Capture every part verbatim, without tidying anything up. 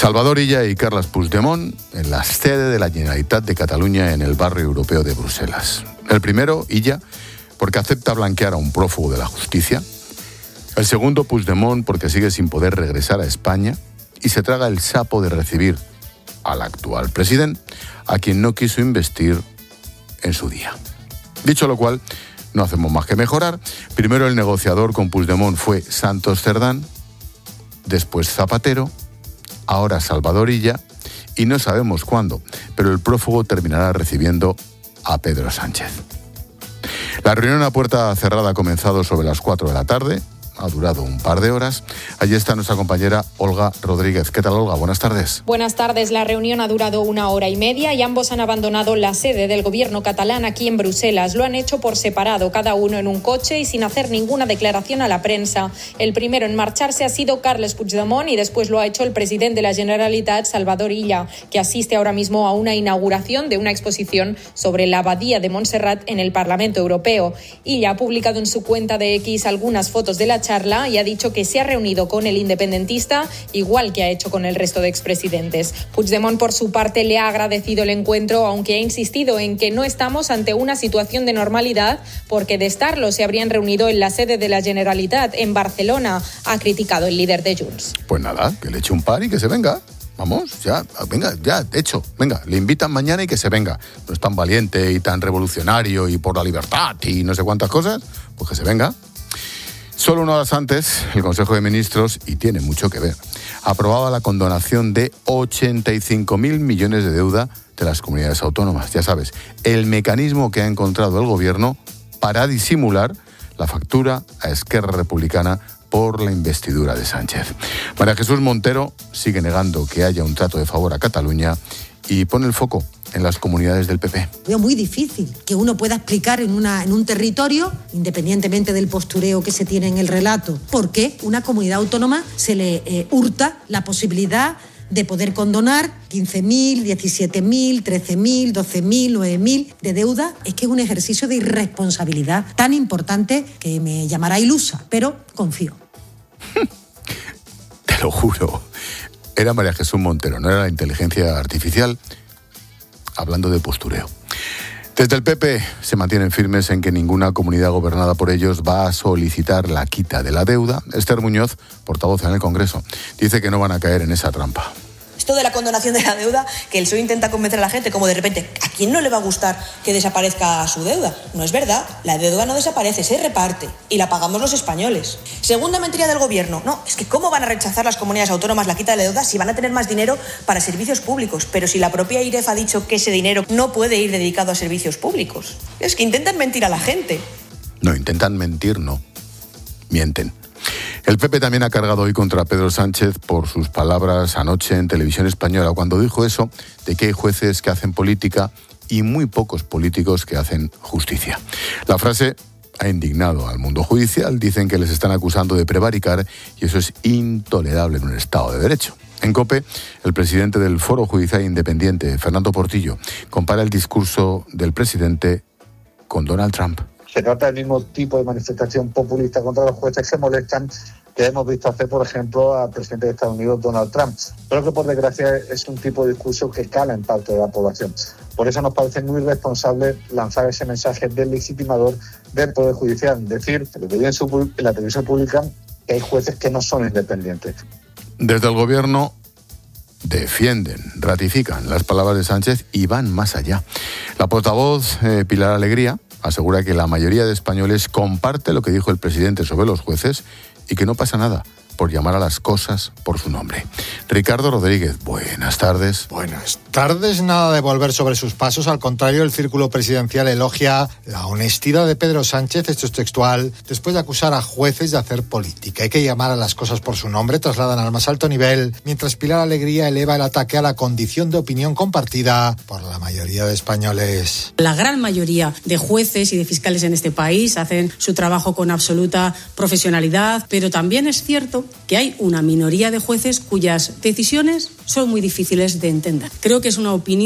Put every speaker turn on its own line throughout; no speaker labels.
Salvador Illa y Carles Puigdemont en la sede de la Generalitat de Cataluña en el barrio europeo de Bruselas. El primero, Illa, porque acepta blanquear a un prófugo de la justicia. El segundo, Puigdemont, porque sigue sin poder regresar a España y se traga el sapo de recibir al actual presidente, a quien no quiso investir en su día. Dicho lo cual, no hacemos más que mejorar. Primero el negociador con Puigdemont fue Santos Cerdán, después Zapatero, ahora Salvador Illa, y no sabemos cuándo, pero el prófugo terminará recibiendo a Pedro Sánchez. La reunión a puerta cerrada ha comenzado sobre las cuatro de la tarde, ha durado un par de horas. Allí está nuestra compañera Olga Rodríguez. ¿Qué tal, Olga? Buenas tardes.
Buenas tardes. La reunión ha durado una hora y media y ambos han abandonado la sede del gobierno catalán aquí en Bruselas. Lo han hecho por separado, cada uno en un coche y sin hacer ninguna declaración a la prensa. El primero en marcharse ha sido Carles Puigdemont y después lo ha hecho el presidente de la Generalitat, Salvador Illa, que asiste ahora mismo a una inauguración de una exposición sobre la abadía de Montserrat en el Parlamento Europeo. Illa ha publicado en su cuenta de X algunas fotos de la charla y ha dicho que se ha reunido con el independentista, igual que ha hecho con el resto de expresidentes. Puigdemont, por su parte, le ha agradecido el encuentro, aunque ha insistido en que no estamos ante una situación de normalidad, porque de estarlo se habrían reunido en la sede de la Generalitat, en Barcelona, ha criticado el líder de Junts.
Pues nada, que le eche un par y que se venga. Vamos, ya, venga, ya, hecho, venga, le invitan mañana y que se venga. No es tan valiente y tan revolucionario y por la libertad y no sé cuántas cosas, pues que se venga. Solo unas horas antes, el Consejo de Ministros, y tiene mucho que ver, aprobaba la condonación de ochenta y cinco mil millones de deuda de las comunidades autónomas. Ya sabes, el mecanismo que ha encontrado el Gobierno para disimular la factura a Esquerra Republicana por la investidura de Sánchez. María Jesús Montero sigue negando que haya un trato de favor a Cataluña y pone el foco en las comunidades del P P.
Veo muy difícil que uno pueda explicar en, una, en un territorio, independientemente del postureo que se tiene en el relato, por qué una comunidad autónoma se le eh, hurta la posibilidad de poder condonar quince mil, diecisiete mil, trece mil, doce mil, nueve mil de deuda. Es que es un ejercicio de irresponsabilidad tan importante que me llamará ilusa, pero confío.
Te lo juro. Era María Jesús Montero, no era la inteligencia artificial, hablando de postureo. Desde el P P se mantienen firmes en que ninguna comunidad gobernada por ellos va a solicitar la quita de la deuda. Esther Muñoz, portavoz en el Congreso, dice que no van a caer en esa trampa.
Esto de la condonación de la deuda, que el P S O E intenta convencer a la gente, como de repente, ¿a quién no le va a gustar que desaparezca su deuda? No es verdad, la deuda no desaparece, se reparte y la pagamos los españoles. Segunda mentira del gobierno, no, es que ¿cómo van a rechazar las comunidades autónomas la quita de la deuda si van a tener más dinero para servicios públicos? Pero si la propia I R E F ha dicho que ese dinero no puede ir dedicado a servicios públicos. Es que intentan mentir a la gente.
No, intentan mentir, no. Mienten. El P P también ha cargado hoy contra Pedro Sánchez por sus palabras anoche en Televisión Española, cuando dijo eso de que hay jueces que hacen política y muy pocos políticos que hacen justicia. La frase ha indignado al mundo judicial. Dicen que les están acusando de prevaricar y eso es intolerable en un Estado de Derecho. En COPE, el presidente del Foro Judicial Independiente, Fernando Portillo, compara el discurso del presidente con Donald Trump.
Se trata del mismo tipo de manifestación populista contra los jueces que molestan que hemos visto hacer, por ejemplo, al presidente de Estados Unidos, Donald Trump. Creo que, por desgracia, es un tipo de discurso que cala en parte de la población. Por eso nos parece muy irresponsable lanzar ese mensaje deslegitimador del Poder Judicial. Decir en la televisión pública que hay jueces que no son independientes.
Desde el Gobierno defienden, ratifican las palabras de Sánchez y van más allá. La portavoz eh, Pilar Alegría asegura que la mayoría de españoles comparte lo que dijo el presidente sobre los jueces y que no pasa nada por llamar a las cosas por su nombre. Ricardo Rodríguez, buenas tardes.
Buenas tardes, nada de volver sobre sus pasos, al contrario, el círculo presidencial elogia la honestidad de Pedro Sánchez, esto es textual, después de acusar a jueces de hacer política. Hay que llamar a las cosas por su nombre, trasladan al más alto nivel, mientras Pilar Alegría eleva el ataque a la condición de opinión compartida por la mayoría de españoles.
La gran mayoría de jueces y de fiscales en este país hacen su trabajo con absoluta profesionalidad, pero también es cierto que hay una minoría de jueces cuyas decisiones son muy difíciles de entender. Creo que es una opinión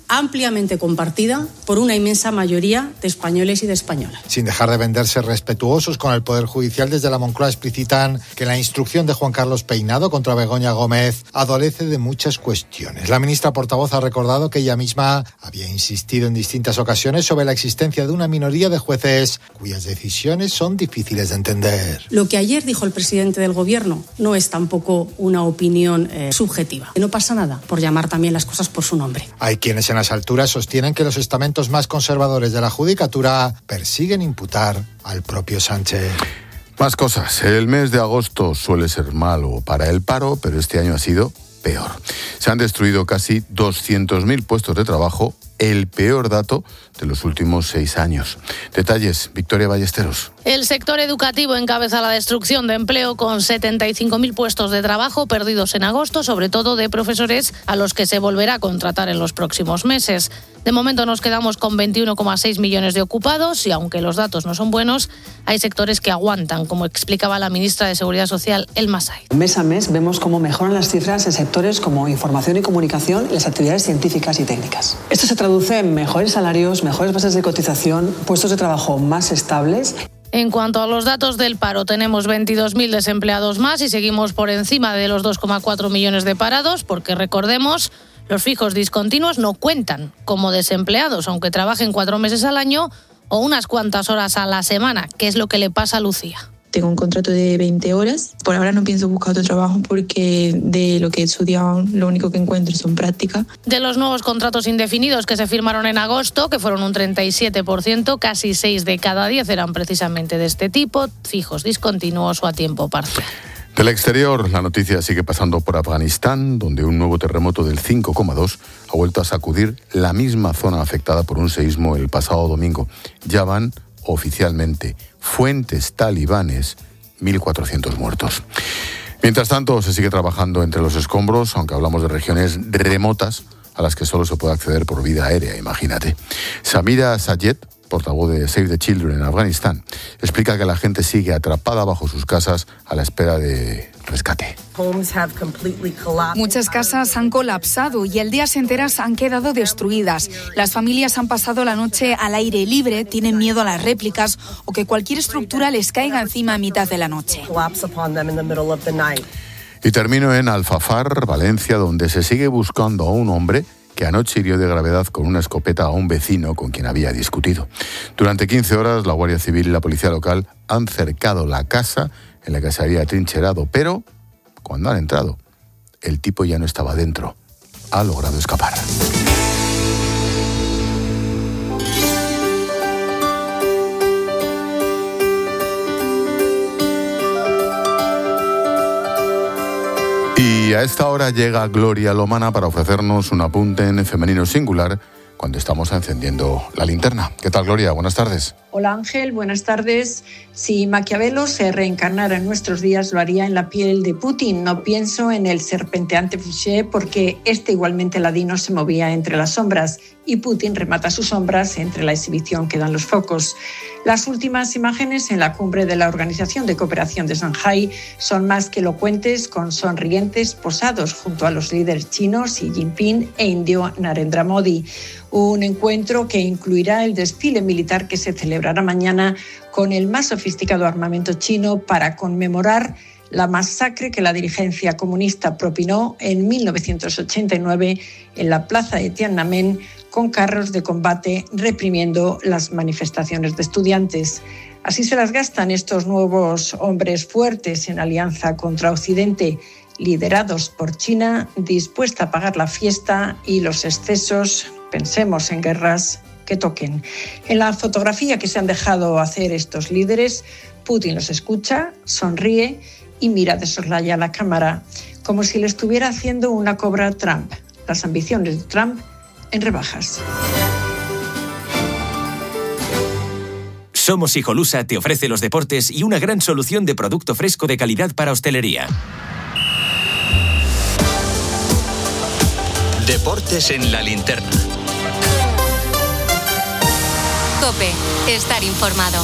ampliamente compartida por una inmensa mayoría de españoles y de españolas.
Sin dejar de venderse respetuosos con el Poder Judicial, desde la Moncloa explicitan que la instrucción de Juan Carlos Peinado contra Begoña Gómez adolece de muchas cuestiones. La ministra portavoz ha recordado que ella misma había insistido en distintas ocasiones sobre la existencia de una minoría de jueces cuyas decisiones son difíciles de entender.
Lo que ayer dijo el presidente del Gobierno no es tampoco una opinión eh, subjetiva. No pasa nada por llamar también las cosas por su nombre.
Hay quienes en las alturas sostienen que los estamentos más conservadores de la judicatura persiguen imputar al propio Sánchez.
Más cosas. El mes de agosto suele ser malo para el paro, pero este año ha sido peor. Se han destruido casi doscientos mil puestos de trabajo, el peor dato de los últimos seis años. Detalles, Victoria Ballesteros.
El sector educativo encabeza la destrucción de empleo con setenta y cinco mil puestos de trabajo perdidos en agosto, sobre todo de profesores a los que se volverá a contratar en los próximos meses. De momento nos quedamos con veintiuno coma seis millones de ocupados y aunque los datos no son buenos, hay sectores que aguantan, como explicaba la ministra de Seguridad Social, Elma Saiz.
Mes a mes vemos cómo mejoran las cifras en sectores como información y comunicación y las actividades científicas y técnicas. Esto se traduce en mejores salarios, mejores bases de cotización, puestos de trabajo más estables.
En cuanto a los datos del paro, tenemos veintidós mil desempleados más y seguimos por encima de los dos coma cuatro millones de parados, porque recordemos, los fijos discontinuos no cuentan como desempleados, aunque trabajen cuatro meses al año o unas cuantas horas a la semana, que es lo que le pasa a Lucía.
Tengo un contrato de veinte horas. Por ahora no pienso buscar otro trabajo porque de lo que he estudiado lo único que encuentro son prácticas.
De los nuevos contratos indefinidos que se firmaron en agosto, que fueron un treinta y siete por ciento, casi seis de cada diez eran precisamente de este tipo, fijos discontinuos o a tiempo parcial.
Del exterior, la noticia sigue pasando por Afganistán, donde un nuevo terremoto del cinco coma dos ha vuelto a sacudir la misma zona afectada por un seísmo el pasado domingo. Ya van oficialmente fuentes talibanes, mil cuatrocientos muertos. Mientras tanto, se sigue trabajando entre los escombros, aunque hablamos de regiones remotas a las que solo se puede acceder por vía aérea, imagínate. Samira Sayed, portavoz de Save the Children en Afganistán, explica que la gente sigue atrapada bajo sus casas a la espera de rescate.
Muchas casas han colapsado y aldeas enteras han quedado destruidas. Las familias han pasado la noche al aire libre, tienen miedo a las réplicas o que cualquier estructura les caiga encima a mitad de la noche.
Y termino en Alfafar, Valencia, donde se sigue buscando a un hombre que anoche hirió de gravedad con una escopeta a un vecino con quien había discutido. Durante quince horas, la Guardia Civil y la policía local han cercado la casa en la que se había atrincherado, pero cuando han entrado, el tipo ya no estaba dentro. Ha logrado escapar. Y a esta hora llega Gloria Lomana para ofrecernos un apunte en femenino singular cuando estamos encendiendo la linterna. ¿Qué tal, Gloria? Buenas tardes.
Hola, Ángel. Buenas tardes. Si Maquiavelo se reencarnara en nuestros días, lo haría en la piel de Putin. No pienso en el serpenteante Fouché porque este igualmente ladino se movía entre las sombras y Putin remata sus sombras entre la exhibición que dan los focos. Las últimas imágenes en la cumbre de la Organización de Cooperación de Shanghái son más que elocuentes, con sonrientes posados junto a los líderes chinos Xi Jinping e indio Narendra Modi. Un encuentro que incluirá el desfile militar que se celebrará mañana con el más sofisticado armamento chino para conmemorar la masacre que la dirigencia comunista propinó en mil novecientos ochenta y nueve en la plaza de Tiananmen con carros de combate reprimiendo las manifestaciones de estudiantes. Así se las gastan estos nuevos hombres fuertes en alianza contra Occidente, liderados por China, dispuesta a pagar la fiesta y los excesos, pensemos en guerras, que toquen. En la fotografía que se han dejado hacer estos líderes, Putin los escucha, sonríe y mira de soslayo a la cámara, como si le estuviera haciendo una cobra a Trump. Las ambiciones de Trump en rebajas.
Somos Hijolusa te ofrece los deportes y una gran solución de producto fresco de calidad para hostelería.
Deportes en la linterna.
COPE, estar informado.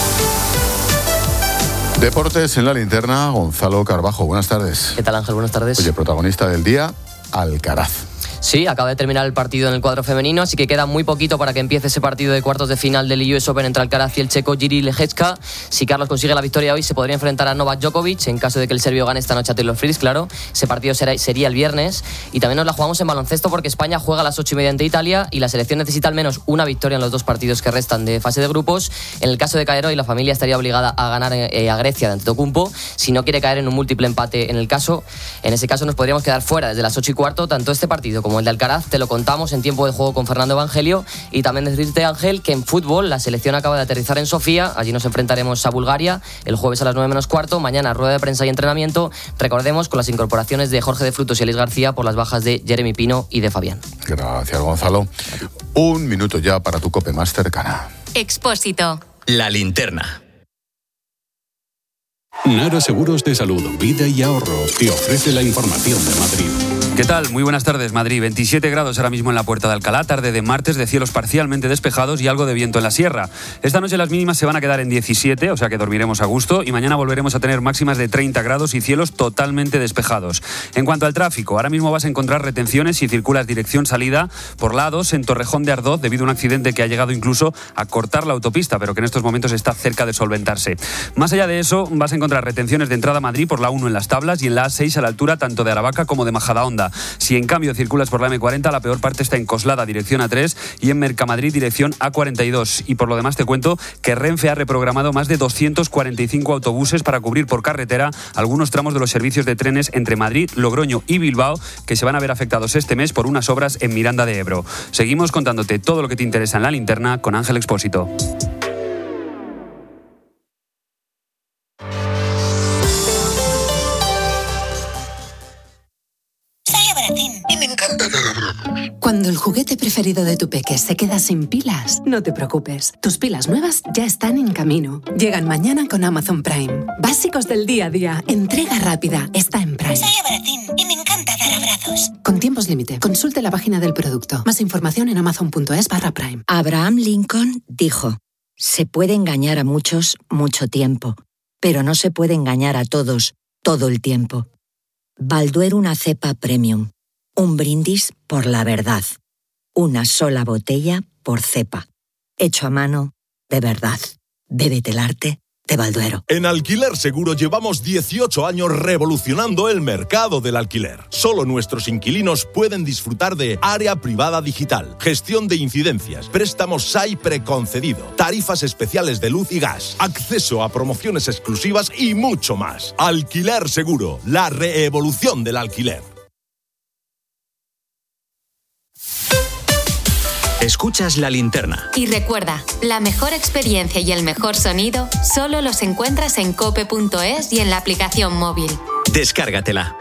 Deportes en la linterna, Gonzalo Carbajo. Buenas tardes.
¿Qué tal, Ángel? Buenas tardes.
Oye, protagonista del día, Alcaraz.
Sí, acaba de terminar el partido en el cuadro femenino, así que queda muy poquito para que empiece ese partido de cuartos de final del U S Open entre Alcaraz y el checo Jiří Lehečka. Si Carlos consigue la victoria hoy, se podría enfrentar a Novak Djokovic, en caso de que el serbio gane esta noche a Taylor Fritz, claro. Ese partido será, sería el viernes. Y también nos la jugamos en baloncesto porque España juega a las ocho y media ante Italia y la selección necesita al menos una victoria en los dos partidos que restan de fase de grupos. En el caso de caer hoy, la familia estaría obligada a ganar eh, a Grecia de Antetokounmpo. Si no quiere caer en un múltiple empate en el caso, en ese caso nos podríamos quedar fuera desde las ocho y cuarto. Tanto este partido como el de Alcaraz te lo contamos en tiempo de juego con Fernando Evangelio. Y también decirte, Ángel, que en fútbol la selección acaba de aterrizar en Sofía. Allí nos enfrentaremos a Bulgaria el jueves a las nueve menos cuarto. Mañana rueda de prensa y entrenamiento. Recordemos con las incorporaciones de Jorge de Frutos y Elis García por las bajas de Jeremy Pino y de Fabián.
Gracias, Gonzalo. Un minuto ya para tu COPE más cercana.
Expósito.
La linterna.
Nara Seguros de Salud, Vida y Ahorro te ofrece la información de Madrid.
¿Qué tal? Muy buenas tardes, Madrid. veintisiete grados ahora mismo en la Puerta de Alcalá, tarde de martes de cielos parcialmente despejados y algo de viento en la sierra. Esta noche las mínimas se van a quedar en diecisiete, o sea que dormiremos a gusto, y mañana volveremos a tener máximas de treinta grados y cielos totalmente despejados. En cuanto al tráfico, ahora mismo vas a encontrar retenciones si circulas dirección salida por la A dos en Torrejón de Ardoz debido a un accidente que ha llegado incluso a cortar la autopista, pero que en estos momentos está cerca de solventarse. Más allá de eso, vas a encontrar retenciones de entrada a Madrid por la uno en Las Tablas y en la A seis a la altura tanto de Aravaca como de Majadahonda. Si en cambio circulas por la eme cuarenta, la peor parte está en Coslada, dirección A tres, y en Mercamadrid, dirección A cuarenta y dos. Y por lo demás te cuento que Renfe ha reprogramado más de doscientos cuarenta y cinco autobuses para cubrir por carretera algunos tramos de los servicios de trenes entre Madrid, Logroño y Bilbao, que se van a ver afectados este mes por unas obras en Miranda de Ebro. Seguimos contándote todo lo que te interesa en La Linterna con Ángel Expósito.
Y me encanta dar abrazos. Cuando el juguete preferido de tu peque se queda sin pilas, no te preocupes. Tus pilas nuevas ya están en camino. Llegan mañana con Amazon Prime. Básicos del día a día. Entrega rápida. Está en Prime.
Soy Abracín y me encanta dar abrazos.
Con tiempos límite. Consulte la página del producto. Más información en amazon.es barra Prime.
Abraham Lincoln dijo: se puede engañar a muchos mucho tiempo, pero no se puede engañar a todos todo el tiempo. Balduero una cepa premium. Un brindis por la verdad. Una sola botella por cepa. Hecho a mano, de verdad. Bébete el arte de Balduero.
En Alquiler Seguro llevamos dieciocho años revolucionando el mercado del alquiler. Solo nuestros inquilinos pueden disfrutar de área privada digital, gestión de incidencias, préstamos S A I preconcedido, tarifas especiales de luz y gas, acceso a promociones exclusivas y mucho más. Alquiler Seguro, la reevolución del alquiler.
Escuchas La Linterna.
Y recuerda, la mejor experiencia y el mejor sonido solo los encuentras en cope punto es y en la aplicación móvil.
Descárgatela.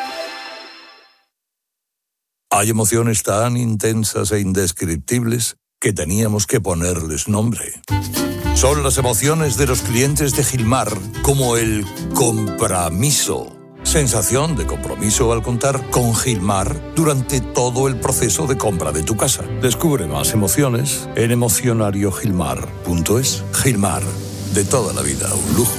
Hay emociones tan intensas e indescriptibles que teníamos que ponerles nombre. Son las emociones de los clientes de Gilmar, como el compromiso. Sensación de compromiso al contar con Gilmar durante todo el proceso de compra de tu casa. Descubre más emociones en emocionario gilmar punto es. Gilmar, de toda la vida, un lujo.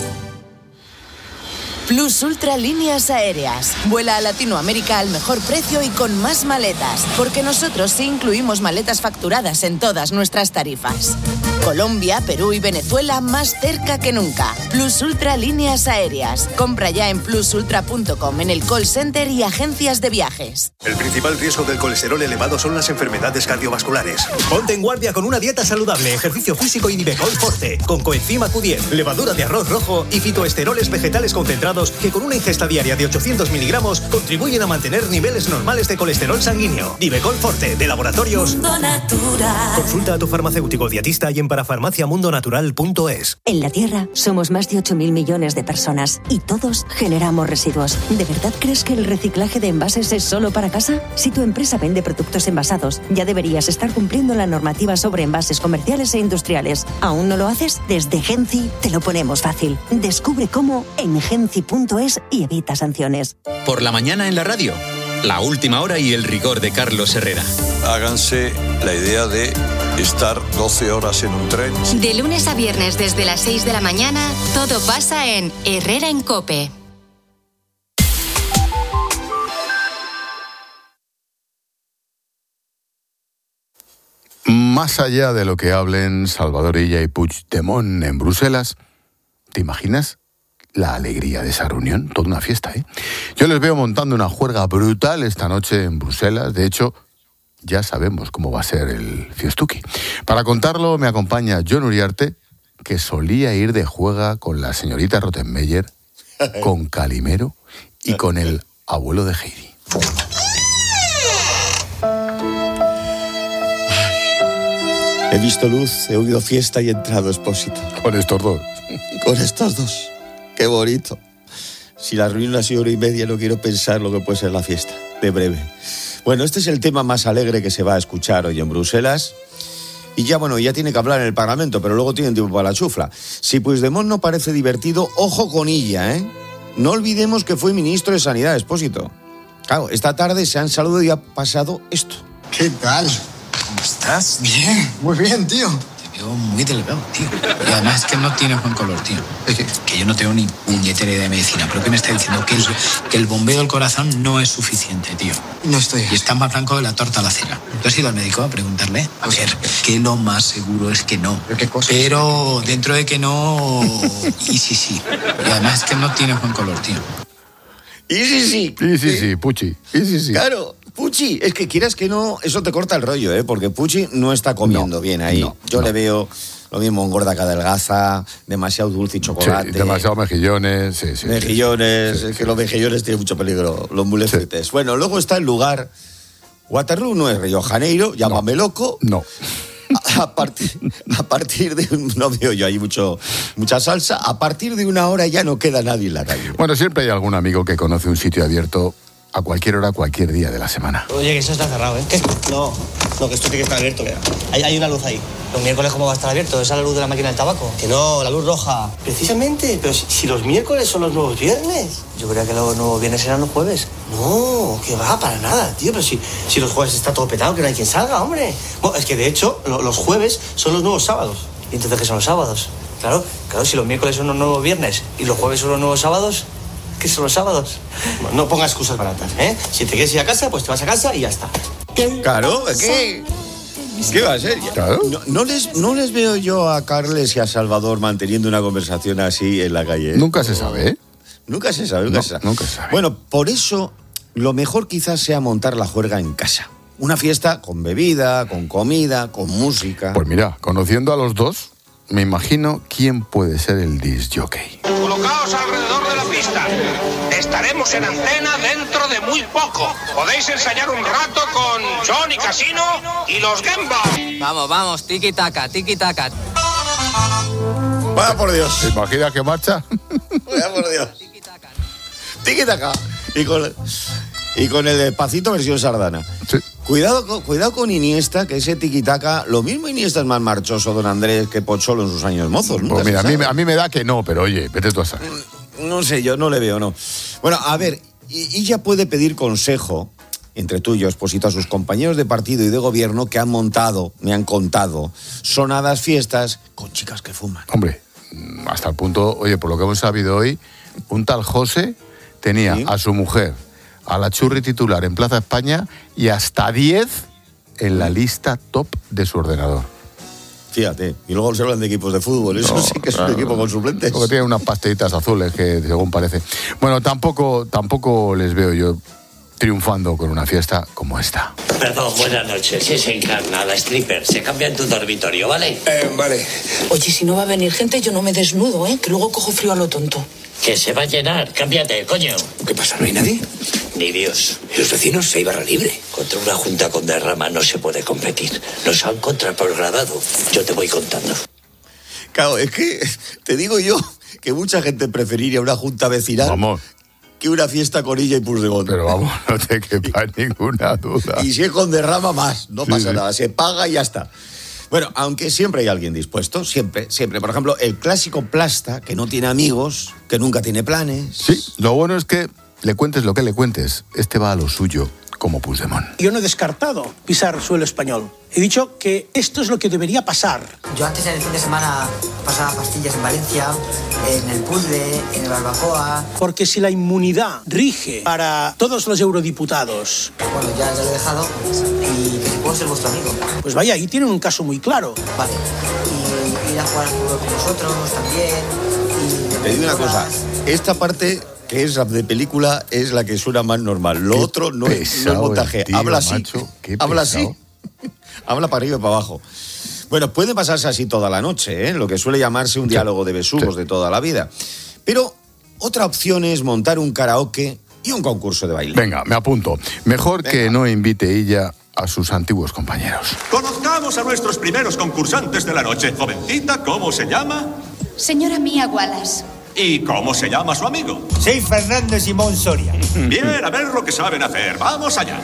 Plus Ultra Líneas Aéreas. Vuela a Latinoamérica al mejor precio y con más maletas, porque nosotros sí incluimos maletas facturadas en todas nuestras tarifas. Colombia, Perú y Venezuela más cerca que nunca. Plus Ultra Líneas Aéreas. Compra ya en plus ultra punto com, en el call center y agencias de viajes.
El principal riesgo del colesterol elevado son las enfermedades cardiovasculares. Ponte en guardia con una dieta saludable, ejercicio físico y Nivecol Forte, con coenzima Q diez, levadura de arroz rojo y fitoesteroles vegetales concentrados que con una ingesta diaria de ochocientos miligramos contribuyen a mantener niveles normales de colesterol sanguíneo. Nivecol Forte, de Laboratorios
Mundo Natural.
Consulta a tu farmacéutico dietista y en parafarmacia mundo natural punto es.
En la Tierra somos más de ocho mil millones de personas y todos generamos residuos. ¿De verdad crees que el reciclaje de envases es solo para casa? Si tu empresa vende productos envasados, ya deberías estar cumpliendo la normativa sobre envases comerciales e industriales. ¿Aún no lo haces? Desde Genci te lo ponemos fácil. Descubre cómo en genci punto es y evita sanciones.
Por la mañana en la radio, la última hora y el rigor de Carlos Herrera.
Háganse la idea de estar doce horas en un tren.
De lunes a viernes desde las seis de la mañana, todo pasa en Herrera en COPE.
Más allá de lo que hablen Salvador Illa y Puigdemont en Bruselas, ¿te imaginas la alegría de esa reunión? Toda una fiesta, ¿eh? Yo les veo montando una juerga brutal esta noche en Bruselas. De hecho, ya sabemos cómo va a ser el fiestuki. Para contarlo me acompaña Jon Uriarte, que solía ir de juega con la señorita Rottenmeier, con Calimero y con el abuelo de Heidi.
He visto luz, he oído fiesta y he entrado, Expósito.
Con estos dos.
Con estos dos. Qué bonito. Si la reunión ha sido hora y media, no quiero pensar lo que puede ser la fiesta. De breve. Bueno, este es el tema más alegre que se va a escuchar hoy en Bruselas. Y ya, bueno, ya tiene que hablar en el Parlamento, pero luego tienen tiempo para la chufla. Si Puigdemont no parece divertido, ojo con ella, ¿eh? No olvidemos que fue ministro de Sanidad, Expósito. Claro, esta tarde se han saludado y ha pasado esto.
¿Qué tal? ¿Cómo estás? Bien, muy bien, tío.
Te veo muy delgado, tío. Y además es que no tienes buen color, tío. ¿De qué? Que yo no tengo ni puñetera idea de medicina, pero ¿qué me está diciendo? Que el, que el bombeo del corazón no es suficiente, tío.
No estoy.
Y está más blanco de la torta a la cera. ¿Tú has ido al médico a preguntarle? A ver, que lo más seguro es que no.
¿Pero qué cosa?
Pero dentro de que no, y sí, sí. Y además es que no tienes buen color, tío.
Y sí, sí.
Y sí, sí, Puchi. Y sí, sí.
Claro. Puchi, es que quieras que no, eso te corta el rollo, ¿eh? Porque Puchi no está comiendo no, bien ahí. No, Yo no. le veo lo mismo engorda que adelgaza, demasiado dulce y chocolate.
Sí, demasiado mejillones, sí, sí.
Mejillones,
sí, sí,
es que
sí.
los mejillones tienen mucho peligro, los mulefrites. Sí. Bueno, luego está el lugar. Waterloo no es Río Janeiro, llámame
no.
loco.
No.
A, a, partir, a partir de... No veo yo ahí mucho, mucha salsa. A partir de una hora ya no queda nadie en la calle.
Bueno, siempre hay algún amigo que conoce un sitio abierto a cualquier hora, cualquier día de la semana.
Oye, que eso está cerrado, ¿eh? ¿Qué? No, no, que esto tiene que estar abierto. Mira. Hay, hay una luz ahí. ¿Los miércoles cómo va a estar abierto? ¿Esa es la luz de la máquina del tabaco? Que no, la luz roja. Precisamente, pero si, si los miércoles son los nuevos viernes. Yo creía que los nuevos viernes eran los jueves. No, que va, para nada, tío. Pero si, si los jueves está todo petado, que no hay quien salga, hombre. Bueno, es que de hecho, lo, los jueves son los nuevos sábados. ¿Y entonces qué son los sábados? Claro, claro, si los miércoles son los nuevos viernes y los jueves son los nuevos sábados... ¿Qué son los sábados? No, no pongas excusas baratas, ¿eh? Si te quieres ir a casa, pues te vas a casa y ya está.
Claro, ¿qué? ¿Qué va a ser?
Claro.
No, no, les, no les veo yo a Carles y a Salvador manteniendo una conversación así en la calle.
Nunca se sabe, ¿eh?
Nunca se sabe, nunca,
no,
se sabe.
nunca se sabe.
Bueno, por eso lo mejor quizás sea montar la juerga en casa. Una fiesta con bebida, con comida, con música.
Pues mira, conociendo a los dos, me imagino quién puede ser el disc jockey.
Colocaos alrededor de la pista. Estaremos en antena dentro de muy poco. Podéis ensayar un rato con John y Casino y los Gemba.
Vamos, vamos, tiki-taka, tiki-taka.
Vaya por Dios.
¿Te imaginas que marcha?
Vaya por Dios. Tiki-taka. Y con, y con el despacito versión sardana.
Sí.
Cuidado con, cuidado con Iniesta, que ese tiki-taka, lo mismo Iniesta es más marchoso, don Andrés, que Pocholo en sus años mozos.
Pues mira, a mí, a mí me da que no, pero oye, vete tú a saber.
No sé, yo no le veo, no. Bueno, a ver, ella puede pedir consejo, entre tú y yo, Expósito, a sus compañeros de partido y de gobierno que han montado, me han contado, sonadas fiestas con chicas que fuman.
Hombre, hasta el punto, oye, por lo que hemos sabido hoy, un tal José tenía ¿Sí? a su mujer, a la churri titular en Plaza España y hasta diez en la lista top de su ordenador.
Fíjate, y luego se hablan de equipos de fútbol, eso no, sí que es claro, un equipo con suplentes.
Porque tiene unas pastillitas azules que según parece. Bueno, tampoco, tampoco les veo yo triunfando con una fiesta como esta.
Perdón, buenas noches. Si se encarna la stripper, se cambia en tu dormitorio, ¿vale?
Eh, vale. Oye, si no va a venir gente, yo no me desnudo, ¿eh? Que luego cojo frío a lo tonto.
Que se va a llenar, cámbiate, coño.
¿Qué pasa, no hay nadie?
Ni Dios.
¿Y los vecinos se barra libre?
Contra una junta con derrama no se puede competir. Nos han contraprogramado. Yo te voy contando.
Claro, es que te digo yo que mucha gente preferiría una junta vecinal
vamos.
que una fiesta con ella y Puigdemont.
Pero vamos, no te quepa ninguna duda.
Y si es con derrama más, no
sí,
pasa
sí.
nada, se paga y ya está. Bueno, aunque siempre hay alguien dispuesto, siempre, siempre. Por ejemplo, el clásico plasta, que no tiene amigos, que nunca tiene planes.
Sí, lo bueno es que le cuentes lo que le cuentes, este va a lo suyo, como Puigdemont.
Yo no he descartado pisar suelo español. He dicho que esto es lo que debería pasar.
Yo antes en el fin de semana pasaba pastillas en Valencia, en el Puzzle, en el Barbacoa.
Porque si la inmunidad rige para todos los eurodiputados...
Bueno, ya, ya lo he dejado y que si puedo ser vuestro amigo.
Pues vaya, ahí tienen un caso muy claro.
Vale, y ir a jugar al fútbol con vosotros también. Y
te digo una cosa, esta parte... que es de película, es la que suena más normal. Lo qué otro no es, no es montaje. Tío, habla así, macho, habla así, habla para arriba y para abajo. Bueno, puede pasarse así toda la noche, ¿eh? Lo que suele llamarse un sí, diálogo de besugos sí. de toda la vida. Pero otra opción es montar un karaoke y un concurso de baile.
Venga, me apunto. Mejor Venga. que no invite ella a sus antiguos compañeros.
Conozcamos a nuestros primeros concursantes de la noche. Jovencita, ¿cómo se llama?
Señora Mía Wallace.
¿Y cómo se llama su amigo?
Soy Fernando Simón Soria.
Bien, a ver lo que saben hacer. Vamos allá.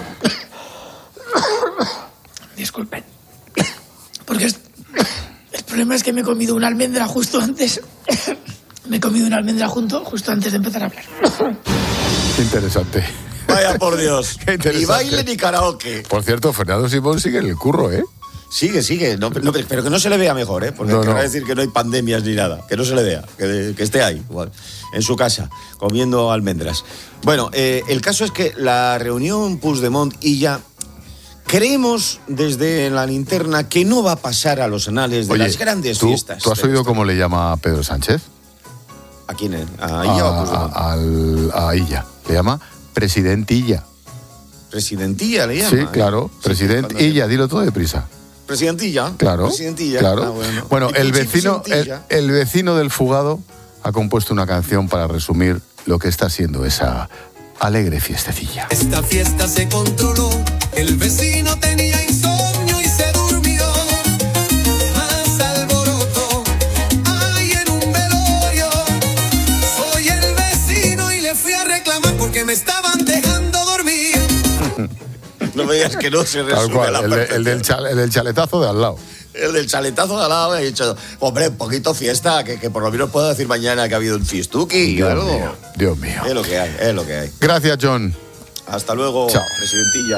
Disculpen. Porque es... el problema es que me he comido una almendra justo antes. Me he comido una almendra junto, justo antes de empezar a hablar.
Qué interesante.
Vaya por Dios. Qué interesante. Ni baile ni karaoke.
Por cierto, Fernando Simón sigue en el curro, ¿eh?
Sigue, sigue, no, no, pero que no se le vea mejor, ¿eh? Porque no, querrá no. decir que no hay pandemias ni nada, que no se le vea, que, que esté ahí, igual, en su casa, comiendo almendras. Bueno, eh, el caso es que la reunión Puigdemont y ya creemos desde la linterna que no va a pasar a los anales de Oye, las grandes
¿tú,
fiestas.
¿Tú has oído cómo le llama a Pedro Sánchez?
¿A quién? ¿A Illa a, o a Puigdemont?
A, al, a Illa, le llama Presidentilla.
¿Presidentilla le llama?
Sí, claro, eh? Presidentilla, dilo todo deprisa.
Presidentilla.
Claro,
Presidentilla.
claro.
Ah, bueno,
bueno el, vecino, el, el vecino del fugado ha compuesto una canción para resumir lo que está siendo esa alegre fiestecilla.
Esta fiesta se controló, el vecino tenía insomnio y se durmió. Más alboroto hay en un velorio. Soy el vecino y le fui a reclamar porque me estaban dejando dormir.
No me digas que no se resume cual, la
el, de, el, del chale, el del chaletazo de al lado.
El del chaletazo de al lado. He dicho, hombre, un poquito fiesta, que, que por lo menos puedo decir mañana que ha habido un fiestuki o algo.
Mío, Dios mío.
Es lo que hay, es lo que hay.
Gracias, John.
Hasta luego,
Chao.
Presidentilla.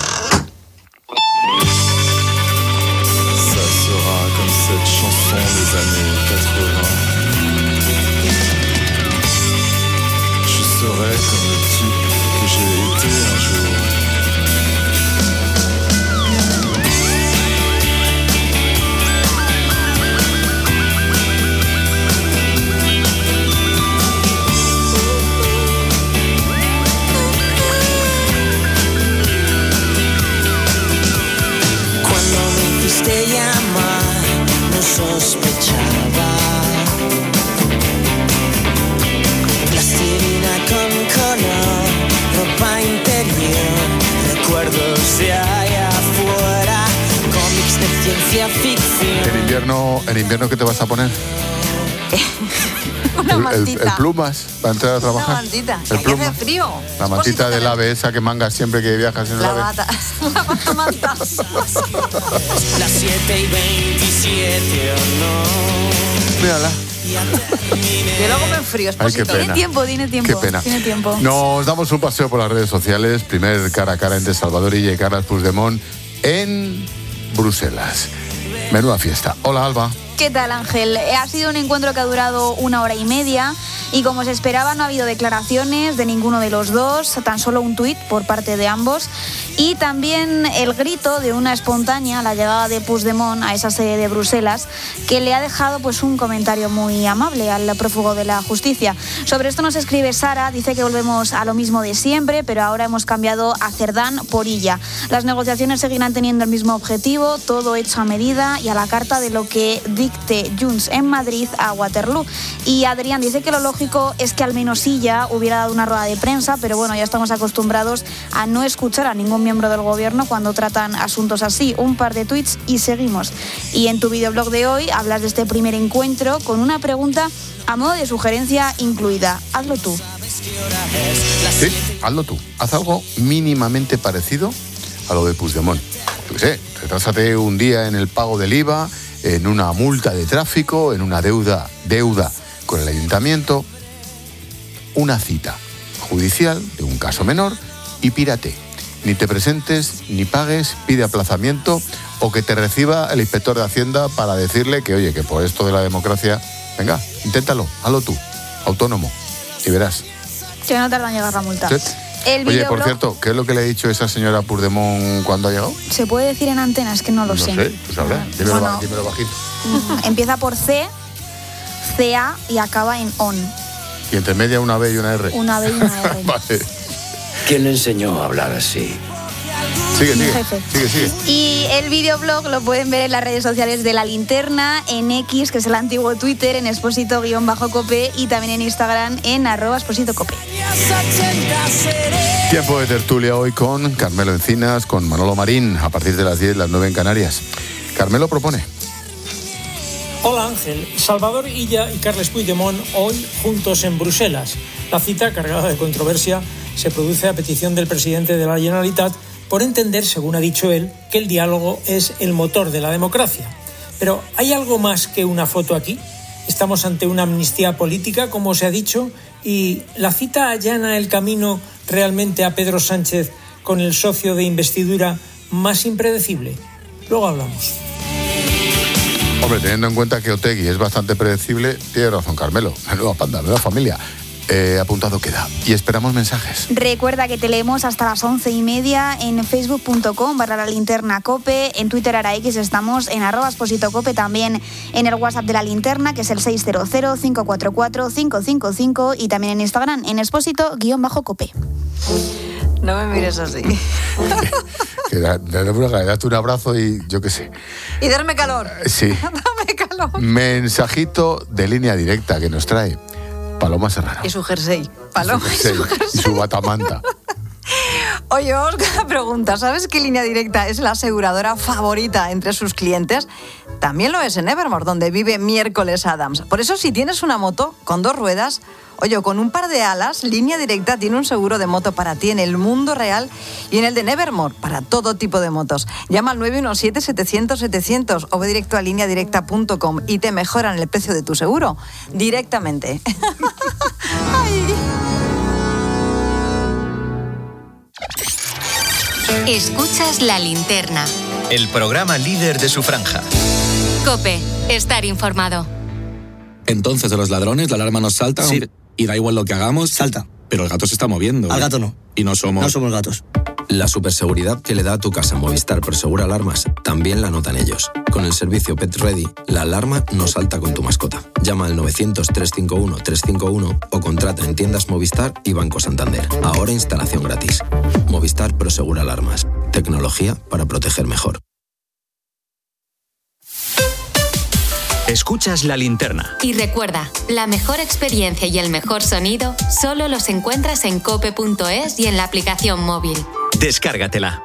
Ça sera comme cette chanson des années quatre-vingts. Je serai comme le type que j'ai été un jour.
Te llamar, no sospechaba. Plastilina con color, ropa interior, recuerdos de allá afuera, cómics de ciencia ficción.
¿En invierno, en invierno qué te vas a poner?
Una
el,
mantita.
El, el plumas para entrar a trabajar.
Una mantita.
El
Aquí hace frío.
La mantita del ave esa que mangas siempre que viajas en el
la
ave.
Bata. La bata manta.
Las siete y veintisiete o no.
Mírala.
Que luego me enfrío.
Ay, qué pena.
Tiene tiempo, tiene tiempo.
Qué pena.
Tiene tiempo.
Nos damos un paseo por las redes sociales. Primer cara a cara entre Salvador Illa y Carles Puigdemont en Bruselas. Menuda fiesta. Hola, Alba.
¿Qué tal, Ángel? Ha sido un encuentro que ha durado una hora y media y, como se esperaba, no ha habido declaraciones de ninguno de los dos, tan solo un tuit por parte de ambos, y también el grito de una espontánea, la llegada de Puigdemont a esa sede de Bruselas, que le ha dejado pues un comentario muy amable al prófugo de la justicia. Sobre esto nos escribe Sara, dice que volvemos a lo mismo de siempre, pero ahora hemos cambiado a Cerdán por Illa. Las negociaciones seguirán teniendo el mismo objetivo, todo hecho a medida y a la carta de lo que dicte Junts en Madrid a Waterloo. Y Adrián dice que lo lógico es que al menos Illa hubiera dado una rueda de prensa, pero bueno, ya estamos acostumbrados a no escuchar a ningún miembro del gobierno cuando tratan asuntos así. Un par de tweets y seguimos. Y en tu videoblog de hoy hablas de este primer encuentro con una pregunta a modo de sugerencia incluida. Hazlo tú.
Sí, hazlo tú. Haz algo mínimamente parecido a lo de Puigdemont. Yo qué sé, retrásate un día en el pago del I V A, en una multa de tráfico, en una deuda, deuda con el ayuntamiento, una cita judicial de un caso menor y pírate. ni te presentes, ni pagues, pide aplazamiento o que te reciba el inspector de Hacienda para decirle que, oye, que por esto de la democracia, venga, inténtalo, hazlo tú, autónomo, y verás.
Que no tarda en llegar la multa.
¿Sí?
El
Oye, por
videoblog-
cierto, ¿qué es lo que le ha dicho esa señora Puigdemont cuando ha llegado?
¿Se puede decir en antena? Es que no lo
No
sé.
sé, pues habrá, dímelo,
Bueno.
ba- dímelo bajito.
Mm, Empieza por C, C A y acaba en ON.
Y entre media una B y una R.
Una B y una R.
Vale.
¿Quién le enseñó a hablar así?
Sigue,
Mi
sigue,
jefe.
sigue, sigue.
Y el videoblog lo pueden ver en las redes sociales de La Linterna, en X, que es el antiguo Twitter, en Expósito-Cope y también en Instagram en arroba Expósito-Cope.
Tiempo de tertulia hoy con Carmelo Encinas, con Manolo Marín, a partir de las diez, las nueve en Canarias. Carmelo propone.
Hola Ángel, Salvador Illa y Carles Puigdemont hoy juntos en Bruselas. La cita, cargada de controversia, se produce a petición del presidente de la Generalitat por entender, según ha dicho él, que el diálogo es el motor de la democracia. Pero ¿hay algo más que una foto aquí? Estamos ante una amnistía política, como se ha dicho, y la cita allana el camino realmente a Pedro Sánchez con el socio de investidura más impredecible. Luego hablamos.
Hombre, teniendo en cuenta que Otegi es bastante predecible, tiene razón Carmelo. Menuda panda, menuda familia. Eh, apuntado queda. Y esperamos mensajes.
Recuerda que te leemos hasta las once y media en facebook punto com barra la linterna cope, en Twitter ahora X estamos en arroba Expósito Cope, también en el WhatsApp de la linterna, que es el seis cero cero, cinco cuatro cuatro, cinco cinco cinco, y también en Instagram en Expósito-Cope.
No me mires así.
Que da- da- da- Date un abrazo y yo qué sé.
Y darme calor.
Sí.
Dame calor.
Mensajito de línea directa que nos trae Paloma Serrano.
Y su jersey. Paloma y
Sí,
su
y su batamanta.
Oye, Oscar pregunta, ¿sabes qué Línea Directa es la aseguradora favorita entre sus clientes? También lo es en Evermore, donde vive Miércoles Adams. Por eso, si tienes una moto con dos ruedas, oye, o con un par de alas, Línea Directa tiene un seguro de moto para ti en el mundo real y en el de Evermore, para todo tipo de motos. Llama al nueve uno siete, setecientos, setecientos o ve directo a línea directa punto com y te mejoran el precio de tu seguro directamente.
Escuchas La Linterna.
El programa líder de su franja.
Cope, estar informado.
Entonces, de los ladrones, la alarma nos salta.
Sí.
Y da igual lo que hagamos.
Salta.
Pero el gato se está moviendo.
Al gato no.
Y no somos.
No somos gatos.
La superseguridad que le da a tu casa Movistar Prosegur Alarmas también la notan ellos. Con el servicio Pet Ready, la alarma no salta con tu mascota. Llama al novecientos, trescientos cincuenta y uno, trescientos cincuenta y uno o contrata en tiendas Movistar y Banco Santander. Ahora instalación gratis. Movistar Prosegur Alarmas. Tecnología para proteger mejor.
Escuchas La Linterna.
Y recuerda, la mejor experiencia y el mejor sonido solo los encuentras en cope punto es y en la aplicación móvil.
Descárgatela.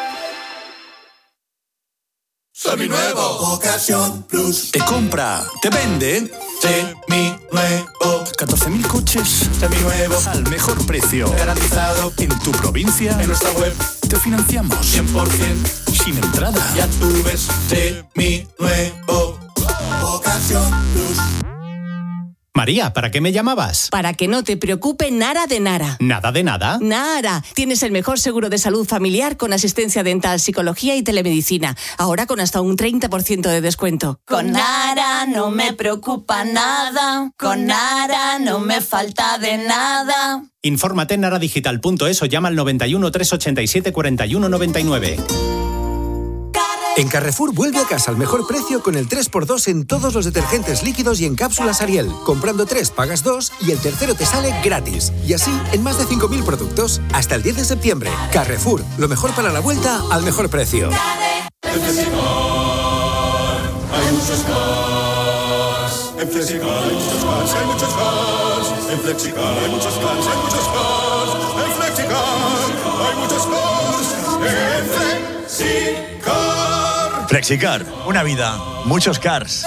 Seminuevo. Ocasión Plus.
Te compra, te vende.
Seminuevo.
catorce mil coches.
Seminuevos.
Al mejor precio.
Garantizado.
En tu provincia.
En nuestra web.
Te financiamos.
cien por ciento.
Sin entrada.
Ya tú ves. Seminuevo. Ocasión Plus.
María, ¿para qué me llamabas?
Para que no te preocupe nada de nada.
¿Nada de nada?
Nada. Tienes el mejor seguro de salud familiar con asistencia dental, psicología y telemedicina. Ahora con hasta un treinta por ciento de descuento.
Con Nara no me preocupa nada. Con Nara no me falta de nada.
Infórmate en naradigital punto es o llama al noventa y uno, trescientos ochenta y siete, cuarenta y uno noventa y nueve.
En Carrefour vuelve a casa al mejor precio con el tres por dos en todos los detergentes líquidos y en cápsulas Ariel. Comprando tres pagas dos y el tercero te sale gratis. Y así en más de cinco mil productos hasta el diez de septiembre. Carrefour, lo mejor para la vuelta al mejor precio.
En Flexicar hay muchos cars. En Flexicar hay muchos cars, hay muchos cars. En Flexicar hay muchos cars, hay muchos cars. En Flexicar hay muchos cars. En Flexicar.
Flexicar, una vida, muchos cars.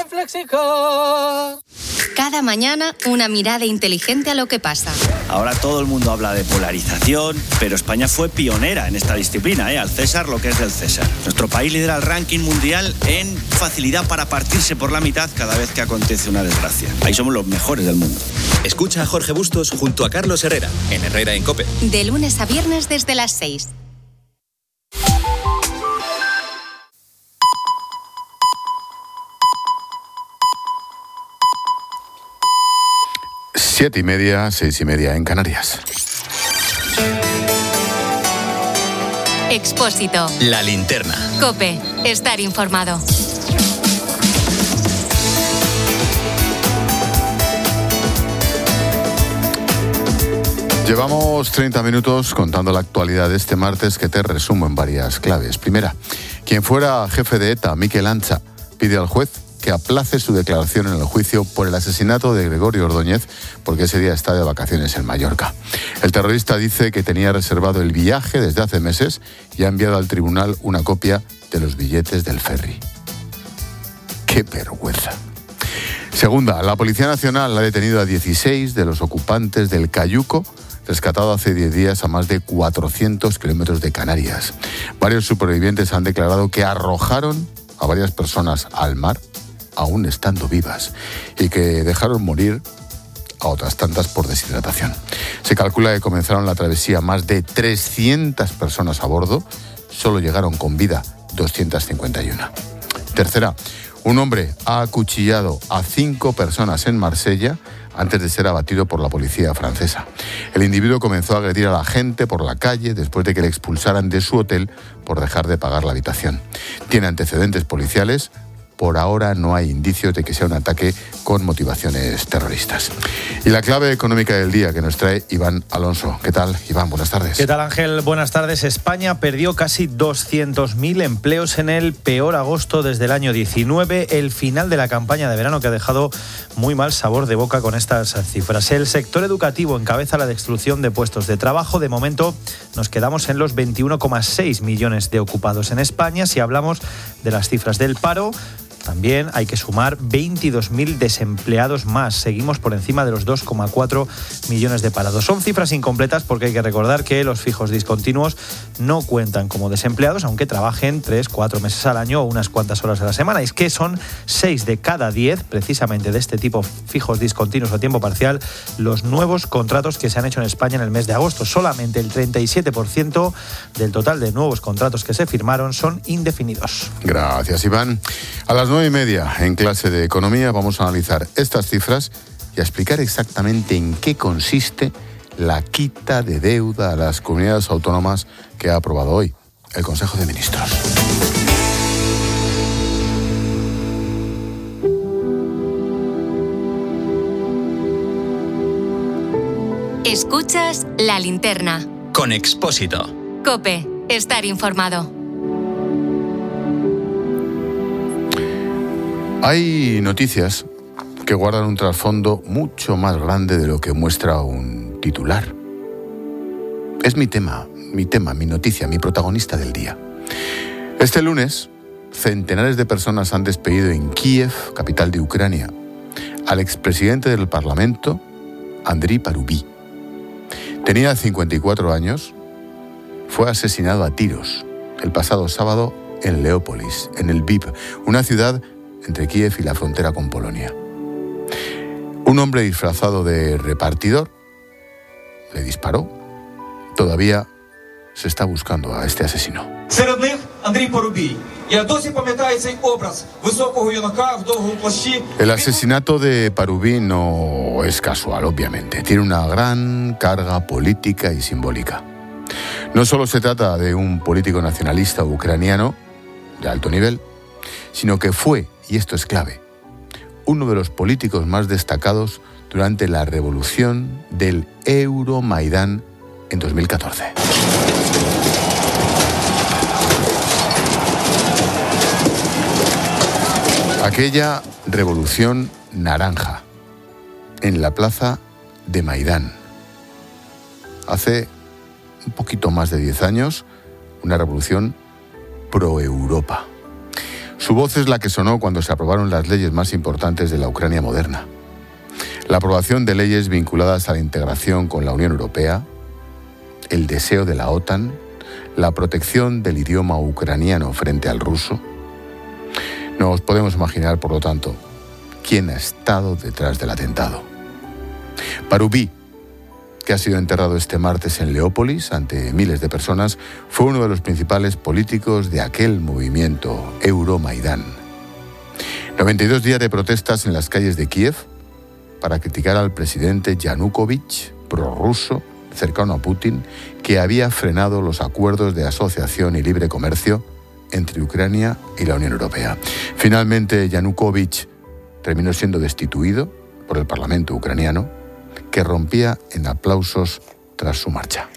Cada mañana, una mirada inteligente a lo que pasa.
Ahora todo el mundo habla de polarización, pero España fue pionera en esta disciplina, ¿eh? Al César lo que es del César. Nuestro país lidera el ranking mundial en facilidad para partirse por la mitad cada vez que acontece una desgracia. Ahí somos los mejores del mundo.
Escucha a Jorge Bustos junto a Carlos Herrera en Herrera en COPE.
De lunes a viernes desde las seis.
Siete y media, seis y media en Canarias.
Expósito.
La linterna.
COPE. Estar informado.
Llevamos treinta minutos contando la actualidad de este martes, que te resumo en varias claves. Primera, quien fuera jefe de ETA, Mikel Antza, pide al juez que aplace su declaración en el juicio por el asesinato de Gregorio Ordóñez, porque ese día está de vacaciones en Mallorca. El terrorista dice que tenía reservado el viaje desde hace meses y ha enviado al tribunal una copia de los billetes del ferry. ¡Qué vergüenza! Segunda, la Policía Nacional ha detenido a dieciséis de los ocupantes del Cayuco, rescatado hace diez días a más de cuatrocientos kilómetros de Canarias. Varios supervivientes han declarado que arrojaron a varias personas al mar, aún estando vivas, y que dejaron morir a otras tantas por deshidratación. Se calcula que comenzaron la travesía más de trescientas personas a bordo, solo llegaron con vida doscientas cincuenta y una. Tercera, un hombre ha acuchillado a cinco personas en Marsella antes de ser abatido por la policía francesa. El individuo comenzó a agredir a la gente por la calle después de que le expulsaran de su hotel por dejar de pagar la habitación. Tiene antecedentes policiales. Por ahora no hay indicios de que sea un ataque con motivaciones terroristas. Y la clave económica del día que nos trae Iván Alonso. ¿Qué tal, Iván? Buenas tardes.
¿Qué tal, Ángel? Buenas tardes. España perdió casi doscientos mil empleos en el peor agosto desde el año diecinueve, el final de la campaña de verano que ha dejado muy mal sabor de boca con estas cifras. El sector educativo encabeza la destrucción de puestos de trabajo. De momento nos quedamos en los veintiuno coma seis millones de ocupados en España. Si hablamos de las cifras del paro, también hay que sumar veintidós mil desempleados más. Seguimos por encima de los dos coma cuatro millones de parados. Son cifras incompletas porque hay que recordar que los fijos discontinuos no cuentan como desempleados, aunque trabajen tres, cuatro meses al año o unas cuantas horas a la semana. Y es que son seis de cada diez, precisamente de este tipo, fijos discontinuos o tiempo parcial, los nuevos contratos que se han hecho en España en el mes de agosto. Solamente el treinta y siete por ciento del total de nuevos contratos que se firmaron son indefinidos.
Gracias, Iván. A las nueve y media, en clase de economía, vamos a analizar estas cifras y a explicar exactamente en qué consiste la quita de deuda a las comunidades autónomas que ha aprobado hoy el Consejo de Ministros.
Escuchas La Linterna.
Con Expósito.
COPE. Estar informado.
Hay noticias que guardan un trasfondo mucho más grande de lo que muestra un titular. Es mi tema, mi tema, mi noticia, mi protagonista del día. Este lunes, centenares de personas han despedido en Kiev, capital de Ucrania, al expresidente del Parlamento, Andriy Parubi. Tenía cincuenta y cuatro años, fue asesinado a tiros el pasado sábado en Leópolis, en el Lviv, una ciudad entre Kiev y la frontera con Polonia. Un hombre disfrazado de repartidor le disparó. Todavía se está buscando a este asesino. El asesinato de Parubi no es casual, obviamente. Tiene una gran carga política y simbólica. No solo se trata de un político nacionalista ucraniano de alto nivel, sino que fue, y esto es clave, uno de los políticos más destacados durante la revolución del Euromaidán en dos mil catorce. Aquella revolución naranja en la plaza de Maidán. Hace un poquito más de diez años, una revolución pro-Europa. Su voz es la que sonó cuando se aprobaron las leyes más importantes de la Ucrania moderna. La aprobación de leyes vinculadas a la integración con la Unión Europea, el deseo de la OTAN, la protección del idioma ucraniano frente al ruso. Nos podemos imaginar, por lo tanto, quién ha estado detrás del atentado. Parubi, que ha sido enterrado este martes en Leópolis ante miles de personas, fue uno de los principales políticos de aquel movimiento Euromaidán. noventa y dos días de protestas en las calles de Kiev para criticar al presidente Yanukovych, prorruso, cercano a Putin, que había frenado los acuerdos de asociación y libre comercio entre Ucrania y la Unión Europea. Finalmente, Yanukovych terminó siendo destituido por el Parlamento ucraniano, que rompía en aplausos tras su marcha.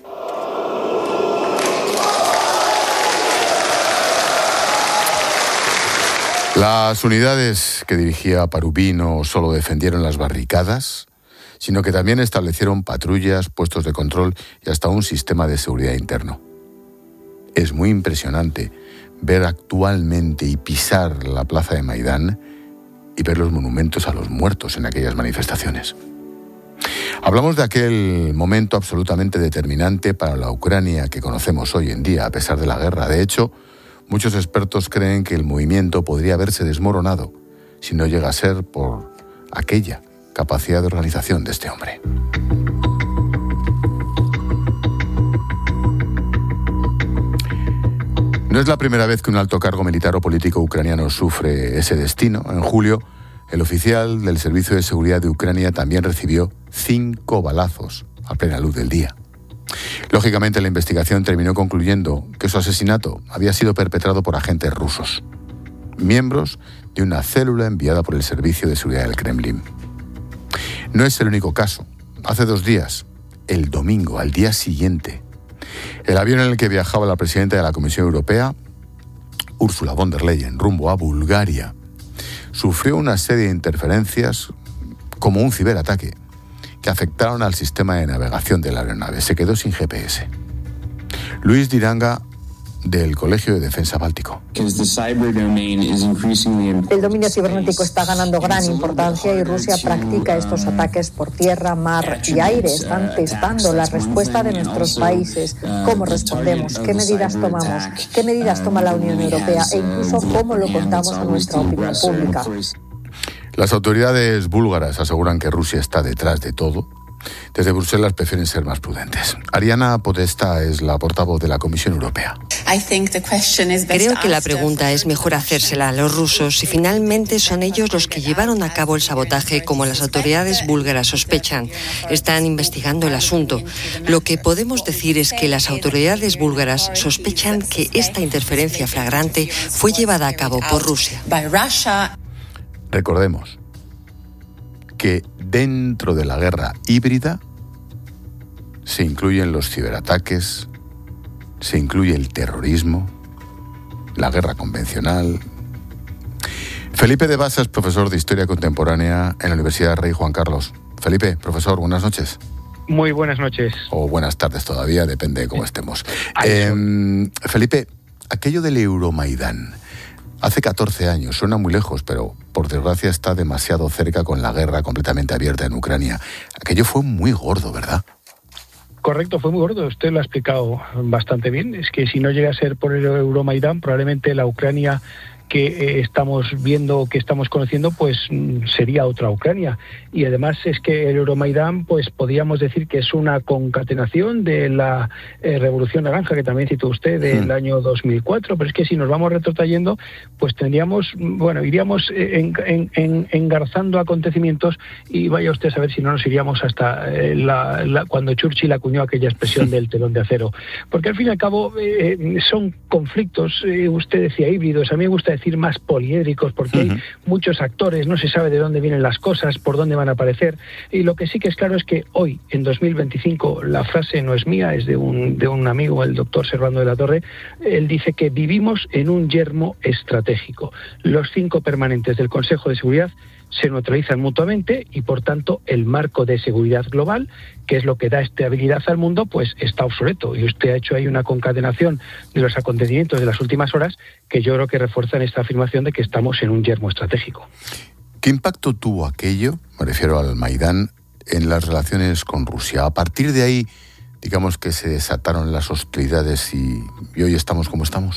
Las unidades que dirigía Parubí no solo defendieron las barricadas, sino que también establecieron patrullas, puestos de control y hasta un sistema de seguridad interno. Es muy impresionante ver actualmente y pisar la plaza de Maidán y ver los monumentos a los muertos en aquellas manifestaciones. Hablamos de aquel momento absolutamente determinante para la Ucrania que conocemos hoy en día, a pesar de la guerra. De hecho, muchos expertos creen que el movimiento podría haberse desmoronado si no llega a ser por aquella capacidad de organización de este hombre. No es la primera vez que un alto cargo militar o político ucraniano sufre ese destino. En julio, el oficial del Servicio de Seguridad de Ucrania también recibió cinco balazos a plena luz del día. Lógicamente, la investigación terminó concluyendo que su asesinato había sido perpetrado por agentes rusos, miembros de una célula enviada por el Servicio de Seguridad del Kremlin. No es el único caso. Hace dos días, el domingo, al día siguiente, el avión en el que viajaba la presidenta de la Comisión Europea, Ursula von der Leyen, rumbo a Bulgaria, sufrió una serie de interferencias como un ciberataque que afectaron al sistema de navegación de la aeronave. Se quedó sin G P S. Luis Diranga, del Colegio de Defensa Báltico.
El dominio cibernético está ganando gran importancia y Rusia practica estos ataques por tierra, mar y aire. Están testando la respuesta de nuestros países, cómo respondemos, qué medidas tomamos, qué medidas toma la Unión Europea e incluso cómo lo contamos a nuestra opinión pública.
Las autoridades búlgaras aseguran que Rusia está detrás de todo. Desde Bruselas prefieren ser más prudentes. Ariana Podesta es la portavoz de la Comisión Europea.
Creo que la pregunta es mejor hacérsela a los rusos si finalmente son ellos los que llevaron a cabo el sabotaje, como las autoridades búlgaras sospechan. Están investigando el asunto. Lo que podemos decir es que las autoridades búlgaras sospechan que esta interferencia flagrante fue llevada a cabo por Rusia.
Recordemos que dentro de la guerra híbrida se incluyen los ciberataques, se incluye el terrorismo, la guerra convencional. Felipe de Basa es profesor de Historia Contemporánea en la Universidad Rey Juan Carlos. Felipe, profesor, buenas noches.
Muy buenas noches.
O buenas tardes todavía, depende de cómo estemos. Eh, Felipe, aquello del Euromaidán, hace catorce años, suena muy lejos, pero por desgracia está demasiado cerca con la guerra completamente abierta en Ucrania. Aquello fue muy gordo, ¿verdad?
Correcto, fue muy gordo. Usted lo ha explicado bastante bien. Es que si no llega a ser por el Euromaidán, probablemente la Ucrania que eh, estamos viendo, que estamos conociendo, pues sería otra Ucrania. Y además es que el Euromaidán, pues podríamos decir que es una concatenación de la eh, Revolución Naranja, que también citó usted, del sí. año dos mil cuatro, pero es que si nos vamos retrotrayendo, pues tendríamos, bueno, iríamos en, en, en, engarzando acontecimientos y vaya usted a saber si no nos iríamos hasta eh, la, la, cuando Churchill acuñó aquella expresión del telón de acero. Porque al fin y al cabo eh, son conflictos, eh, usted decía híbridos, a mí me gusta decir más poliédricos, porque uh-huh. hay muchos actores, no se sabe de dónde vienen las cosas, por dónde van a aparecer, y lo que sí que es claro es que hoy, en dos mil veinticinco, la frase no es mía, es de un, de un amigo, el doctor Servando de la Torre. Él dice que vivimos en un yermo estratégico. Los cinco permanentes del Consejo de Seguridad se neutralizan mutuamente y, por tanto, el marco de seguridad global, que es lo que da estabilidad al mundo, pues está obsoleto. Y usted ha hecho ahí una concatenación de los acontecimientos de las últimas horas que yo creo que refuerzan esta afirmación de que estamos en un yermo estratégico.
¿Qué impacto tuvo aquello, me refiero al Maidán, en las relaciones con Rusia? A partir de ahí, digamos que se desataron las hostilidades y, y hoy estamos como estamos.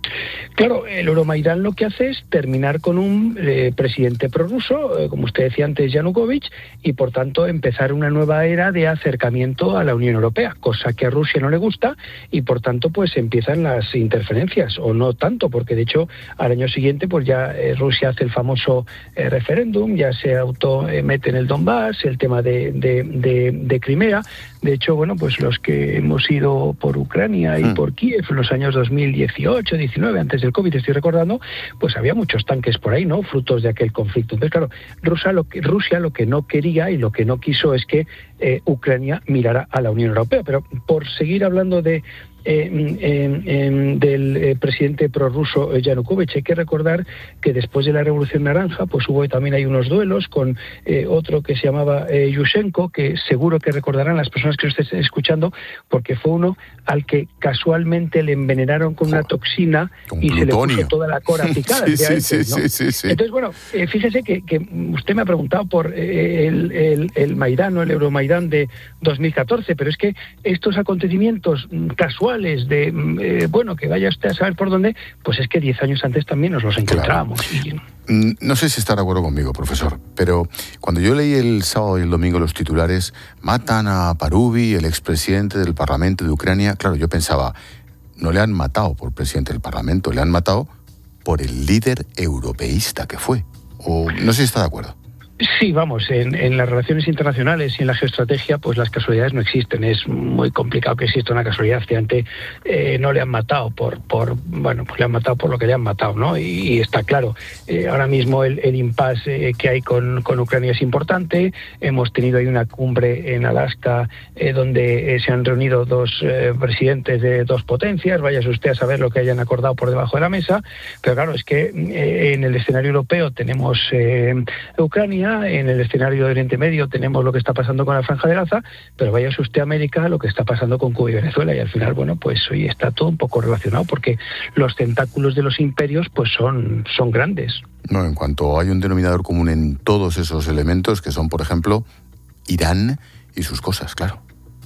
Claro, el Euromaidán lo que hace es terminar con un eh, presidente prorruso, eh, como usted decía antes, Yanukovych, y por tanto empezar una nueva era de acercamiento a la Unión Europea, cosa que a Rusia no le gusta, y por tanto pues empiezan las interferencias, o no tanto, porque de hecho al año siguiente pues ya eh, Rusia hace el famoso eh, referéndum, ya se auto eh, mete en el Donbass, el tema de, de, de, de Crimea. De hecho, bueno, pues los que hemos ido por Ucrania y mm. por Kiev en los años dos mil dieciocho, diecinueve, antes del COVID, estoy recordando, pues había muchos tanques por ahí, ¿no?, frutos de aquel conflicto. Entonces, claro, Rusia lo que, Rusia lo que no quería y lo que no quiso es que eh, Ucrania mirara a la Unión Europea. Pero por seguir hablando de Eh, eh, eh, del eh, presidente prorruso Yanukovych, hay que recordar que después de la Revolución Naranja pues hubo también hay unos duelos con eh, otro que se llamaba eh, Yushchenko, que seguro que recordarán las personas que lo estén escuchando, porque fue uno al que casualmente le envenenaron con una toxina con y plutonio. Se le puso toda la cora picada.
sí, sí,
antes,
sí,
¿no?
sí, sí, sí.
Entonces, bueno, eh, fíjese que, que usted me ha preguntado por eh, el, el, el Maidán o el Euromaidán de dos mil catorce, pero es que estos acontecimientos casuales de, eh, bueno, que vaya usted a saber por dónde, pues es que diez años antes también nos los encontrábamos. Claro.
Y... No sé si está de acuerdo conmigo, profesor, pero cuando yo leí el sábado y el domingo los titulares, matan a Parubi, el expresidente del Parlamento de Ucrania, claro, yo pensaba, no le han matado por presidente del Parlamento, le han matado por el líder europeísta que fue. O no sé si está de acuerdo.
Sí, vamos, en, en las relaciones internacionales y en la geoestrategia, pues las casualidades no existen. Es muy complicado que exista una casualidad. Efectivamente, eh, no le han matado por, por, bueno, pues le han matado por lo que le han matado, ¿no? Y, y está claro, eh, ahora mismo el, el impasse eh, que hay con, con Ucrania es importante. Hemos tenido ahí una cumbre en Alaska eh, donde eh, se han reunido dos eh, presidentes de dos potencias. Váyase usted a saber lo que hayan acordado por debajo de la mesa. Pero claro, es que eh, en el escenario europeo tenemos eh, Ucrania. En el escenario de Oriente Medio tenemos lo que está pasando con la Franja de Gaza, pero váyase usted a América, lo que está pasando con Cuba y Venezuela, y al final, bueno, pues hoy está todo un poco relacionado, porque los tentáculos de los imperios pues son, son grandes.
No, en cuanto hay un denominador común en todos esos elementos, que son, por ejemplo, Irán y sus cosas, claro.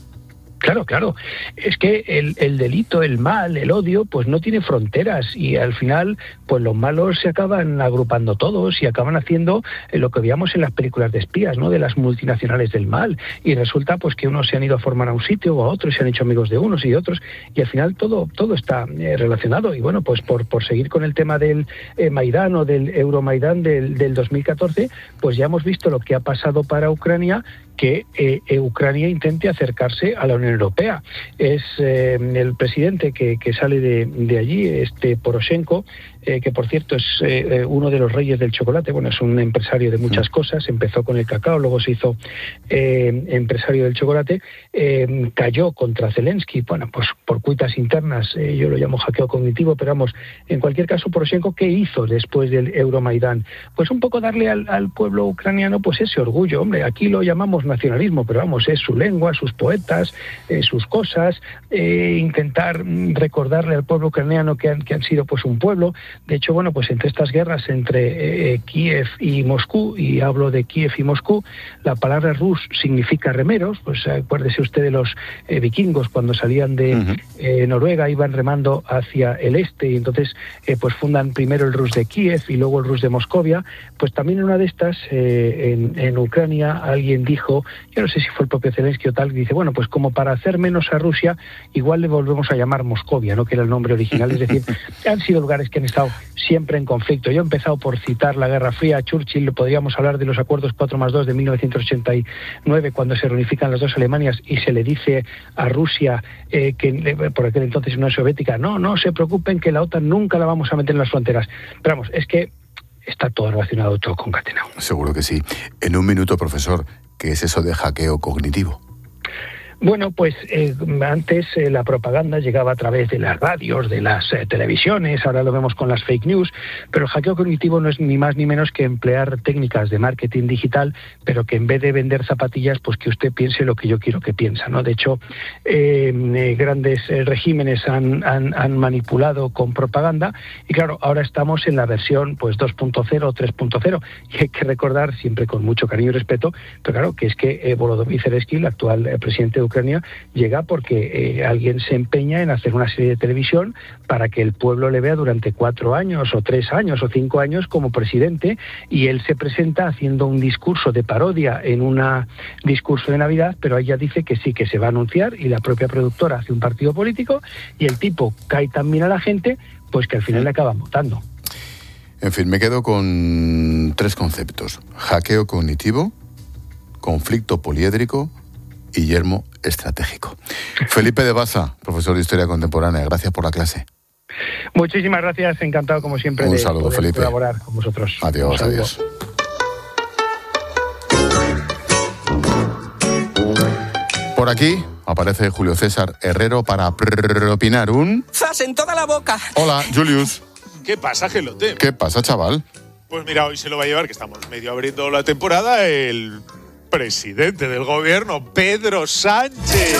Claro, claro. Es que el, el delito, el mal, el odio, pues no tiene fronteras, y al final, pues los malos se acaban agrupando todos y acaban haciendo lo que veíamos en las películas de espías, ¿no?, de las multinacionales del mal, y resulta pues que unos se han ido a formar a un sitio o a otro y se han hecho amigos de unos y de otros, y al final todo todo está eh, relacionado. Y bueno, pues por, por seguir con el tema del eh, Maidán o del Euromaidán del, del dos mil catorce, pues ya hemos visto lo que ha pasado para Ucrania, que eh, Ucrania intente acercarse a la Unión Europea. Es eh, el presidente que, que sale de, de allí, este Poroshenko, eh, que por cierto es eh, uno de los reyes del chocolate. Bueno, es un empresario de muchas cosas, empezó con el cacao, luego se hizo eh, empresario del chocolate, eh, cayó contra Zelensky, bueno, pues por cuitas internas, eh, yo lo llamo hackeo cognitivo, pero vamos, en cualquier caso, Poroshenko, ¿qué hizo después del Euromaidán? Pues un poco darle al, al pueblo ucraniano pues ese orgullo. Hombre, aquí lo llamamos nacionalismo, pero vamos, es su lengua, sus poetas, eh, sus cosas, eh, intentar recordarle al pueblo ucraniano que han, que han sido pues un pueblo. De hecho, bueno, pues entre estas guerras entre eh, Kiev y Moscú, y hablo de Kiev y Moscú, la palabra rus significa remeros. Pues acuérdese usted de los eh, vikingos cuando salían de uh-huh. eh, Noruega, iban remando hacia el este, y entonces eh, pues fundan primero el rus de Kiev y luego el rus de Moscovia. Pues también en una de estas, eh, en, en Ucrania, alguien dijo, yo no sé si fue el propio Zelensky o tal, que dice, bueno, pues como para hacer menos a Rusia, igual le volvemos a llamar Moscovia, ¿no?, que era el nombre original. Es decir, han sido lugares que han estado siempre en conflicto. Yo he empezado por citar la Guerra Fría, Churchill, podríamos hablar de los acuerdos cuatro más dos de mil novecientos ochenta y nueve, cuando se reunifican las dos Alemanias y se le dice a Rusia, eh, que por aquel entonces Unión Soviética, no, no se preocupen, que la OTAN nunca la vamos a meter en las fronteras. Pero vamos, es que está todo relacionado, todo concatenado.
Seguro que sí. En un minuto, profesor, ¿qué es eso de hackeo cognitivo?
Bueno, pues eh, antes eh, la propaganda llegaba a través de las radios, de las eh, televisiones, ahora lo vemos con las fake news, pero el hackeo cognitivo no es ni más ni menos que emplear técnicas de marketing digital, pero que en vez de vender zapatillas, pues que usted piense lo que yo quiero que piensa, ¿no? De hecho, eh, eh, grandes eh, regímenes han, han, han manipulado con propaganda, y claro, ahora estamos en la versión pues dos punto cero, tres punto cero, y hay que recordar, siempre con mucho cariño y respeto, pero claro, que es que eh, Volodymyr Zelensky, el actual eh, presidente de Ucrania llega porque eh, alguien se empeña en hacer una serie de televisión para que el pueblo le vea durante cuatro años o tres años o cinco años como presidente, y él se presenta haciendo un discurso de parodia en un discurso de Navidad, pero ella dice que sí, que se va a anunciar, y la propia productora hace un partido político y el tipo cae tan bien a la gente pues que al final le acaban votando.
En fin, me quedo con tres conceptos: hackeo cognitivo, conflicto poliédrico y yermo estratégico. Felipe de Baza, profesor de Historia Contemporánea, gracias por la clase.
Muchísimas gracias, encantado como siempre
Un
de
saludo,
poder
Felipe.
colaborar con vosotros.
Adiós, adiós. Por aquí aparece Julio César Herrero para opinar un...
¡Zas en toda la boca!
Hola, Julius.
¿Qué pasa, Gelote?
¿Qué pasa, chaval?
Pues mira, hoy se lo va a llevar, que estamos medio abriendo la temporada, el presidente del gobierno, Pedro Sánchez.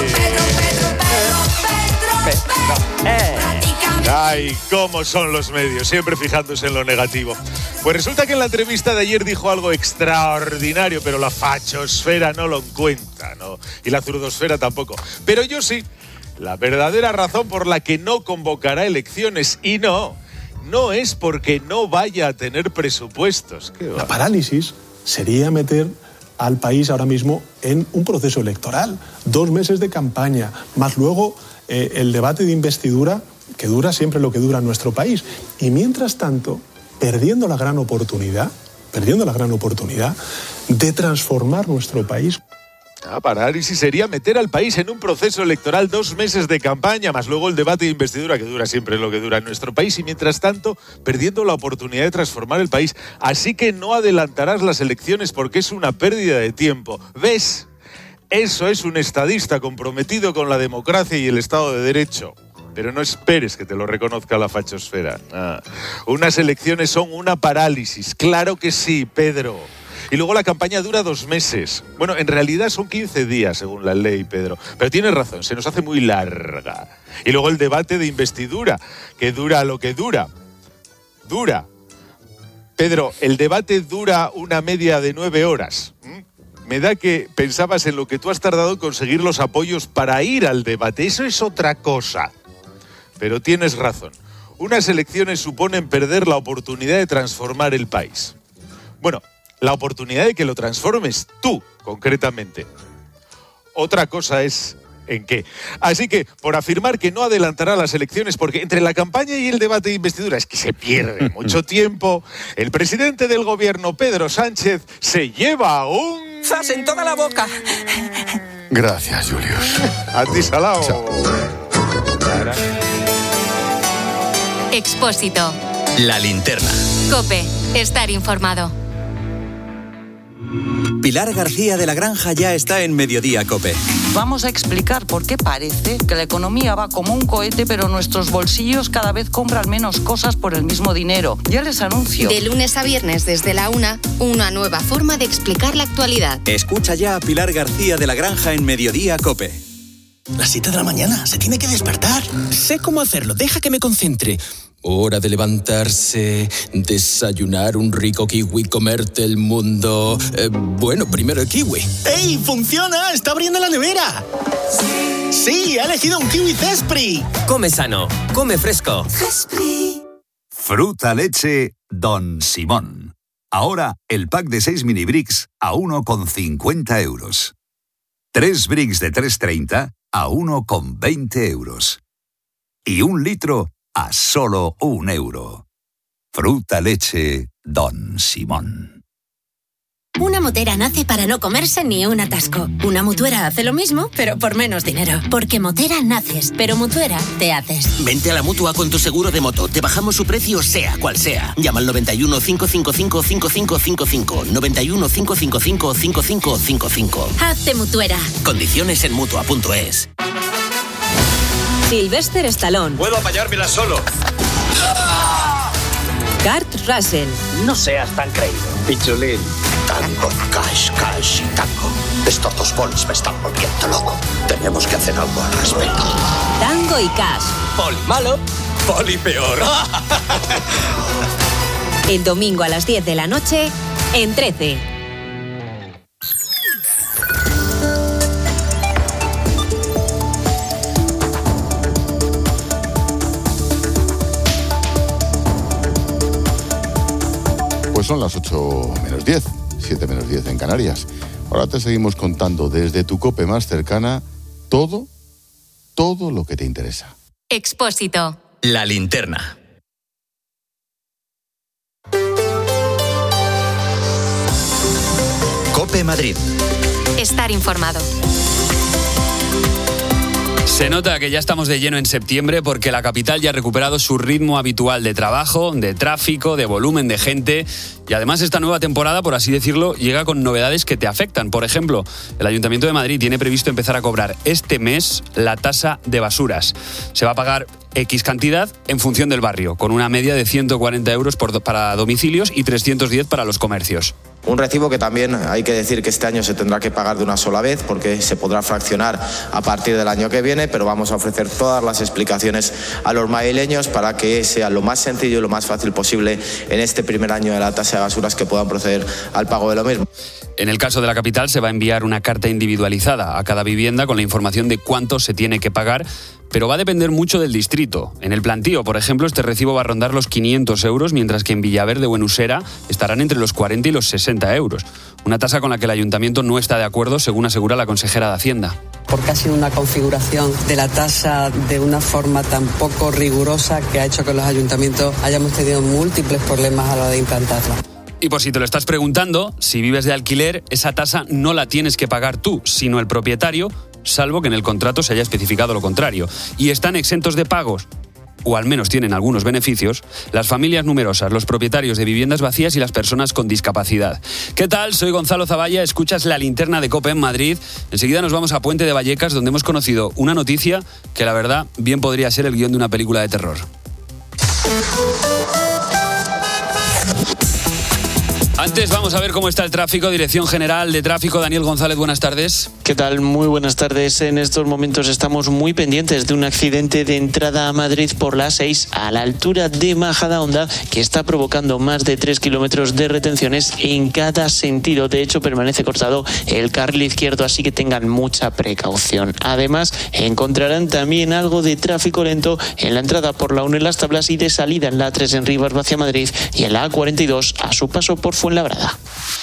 Ay, cómo son los medios, siempre fijándose en lo negativo. Pues resulta que en la entrevista de ayer dijo algo extraordinario, pero la fachosfera no lo cuenta, ¿no? Y la zurdosfera tampoco. Pero yo sí, la verdadera razón por la que no convocará elecciones, y no, no es porque no vaya a tener presupuestos. ¿Qué va?
La parálisis sería meter al país ahora mismo en un proceso electoral. Dos meses de campaña, más luego eh, el debate de investidura, que dura siempre lo que dura en nuestro país. Y mientras tanto, perdiendo la gran oportunidad, perdiendo la gran oportunidad de transformar nuestro país.
La parálisis sería meter al país en un proceso electoral, dos meses de campaña, más luego el debate de investidura, que dura siempre lo que dura en nuestro país, y mientras tanto, perdiendo la oportunidad de transformar el país. Así que no adelantarás las elecciones porque es una pérdida de tiempo. ¿Ves? Eso es un estadista comprometido con la democracia y el Estado de Derecho. Pero no esperes que te lo reconozca la fachosfera. Ah. Unas elecciones son una parálisis. Claro que sí, Pedro. Y luego la campaña dura dos meses. Bueno, en realidad son quince días, según la ley, Pedro. Pero tienes razón, se nos hace muy larga. Y luego el debate de investidura, que dura lo que dura. Dura. Pedro, el debate dura una media de nueve horas. ¿Mm? Me da que pensabas en lo que tú has tardado en conseguir los apoyos para ir al debate. Eso es otra cosa. Pero tienes razón. Unas elecciones suponen perder la oportunidad de transformar el país. Bueno, la oportunidad de que lo transformes tú, concretamente. Otra cosa es en qué. Así que, por afirmar que no adelantará las elecciones, porque entre la campaña y el debate de investidura es que se pierde mucho tiempo, el presidente del gobierno, Pedro Sánchez, se lleva un...
¡Zas en toda la boca!
Gracias, Julius.
A ti, Salao.
Expósito.
La linterna.
COPE. Estar informado.
Pilar García de la Granja ya está en Mediodía COPE.
Vamos a explicar por qué parece que la economía va como un cohete, pero nuestros bolsillos cada vez compran menos cosas por el mismo dinero. Ya les anuncio.
De lunes a viernes desde la una, una nueva forma de explicar la actualidad.
Escucha ya a Pilar García de la Granja en Mediodía COPE.
Las siete de la mañana, se tiene que despertar. Sé cómo hacerlo, deja que me concentre. Hora de levantarse, desayunar un rico kiwi, comerte el mundo. Eh, bueno, primero el kiwi. ¡Ey, funciona! ¡Está abriendo la nevera! ¡Sí! ¡Sí, ha elegido un kiwi Zespri!
Come sano, come fresco.
Zespri.
Fruta leche Don Simón. Ahora el pack de seis mini bricks a uno con cincuenta euros. Tres bricks de tres treinta a uno con veinte euros. Y un litro a solo un euro. Fruta leche Don Simón.
Una motera nace para no comerse ni un atasco. Una mutuera hace lo mismo, pero por menos dinero. Porque motera naces, pero mutuera te haces.
Vente a la Mutua con tu seguro de moto. Te bajamos su precio sea cual sea. Llama al noventa y uno, cinco cinco cinco, cinco cinco cinco cinco. noventa y uno, cinco cinco cinco, cinco cinco cinco cinco.
Hazte mutuera.
Condiciones en Mutua punto es.
Sylvester Stallone.
Puedo apañármela solo.
Kurt Russell.
No seas tan creído. Pichulín.
Tango, cash, cash y tango. Estos dos bolis me están volviendo loco. Tenemos que hacer algo al respecto.
Tango y Cash.
Poli malo, poli peor.
El domingo a las diez de la noche en trece.
Pues son las ocho menos diez, siete menos diez en Canarias. Ahora te seguimos contando desde tu COPE más cercana todo, todo lo que te interesa.
Expósito.
La linterna. COPE Madrid.
Estar informado.
Se nota que ya estamos de lleno en septiembre porque la capital ya ha recuperado su ritmo habitual de trabajo, de tráfico, de volumen de gente. Y además esta nueva temporada, por así decirlo, llega con novedades que te afectan. Por ejemplo, el Ayuntamiento de Madrid tiene previsto empezar a cobrar este mes la tasa de basuras. Se va a pagar X cantidad en función del barrio, con una media de ciento cuarenta euros por, para domicilios y trescientos diez para los comercios.
Un recibo que también hay que decir que este año se tendrá que pagar de una sola vez porque se podrá fraccionar a partir del año que viene, pero vamos a ofrecer todas las explicaciones a los madrileños para que sea lo más sencillo y lo más fácil posible en este primer año de la tasa de basuras que puedan proceder al pago de lo mismo.
En el caso de la capital se va a enviar una carta individualizada a cada vivienda con la información de cuánto se tiene que pagar, pero va a depender mucho del distrito. En el Plantío, por ejemplo, este recibo va a rondar los quinientos euros, mientras que en Villaverde o en Usera estarán entre los cuarenta y los sesenta euros. Una tasa con la que el ayuntamiento no está de acuerdo, según asegura la consejera de Hacienda.
Porque ha sido una configuración de la tasa de una forma tan poco rigurosa que ha hecho que los ayuntamientos hayamos tenido múltiples problemas a la hora de implantarla.
Y por si te lo estás preguntando, si vives de alquiler, esa tasa no la tienes que pagar tú, sino el propietario, salvo que en el contrato se haya especificado lo contrario. Y están exentos de pagos, o al menos tienen algunos beneficios, las familias numerosas, los propietarios de viviendas vacías y las personas con discapacidad. ¿Qué tal? Soy Gonzalo Zavalla, escuchas La Linterna de COPE en Madrid. Enseguida nos vamos a Puente de Vallecas, donde hemos conocido una noticia que la verdad bien podría ser el guión de una película de terror. Antes vamos a ver cómo está el tráfico. Dirección General de Tráfico, Daniel González, buenas tardes.
¿Qué tal? Muy buenas tardes. En estos momentos estamos muy pendientes de un accidente de entrada a Madrid por la A seis a la altura de Majadahonda que está provocando más de tres kilómetros de retenciones en cada sentido. De hecho, permanece cortado el carril izquierdo, así que tengan mucha precaución. Además, encontrarán también algo de tráfico lento en la entrada por la uno en Las Tablas y de salida en la A tres en Rivas hacia Madrid y en la A cuarenta y dos a su paso por Fuenlabrada.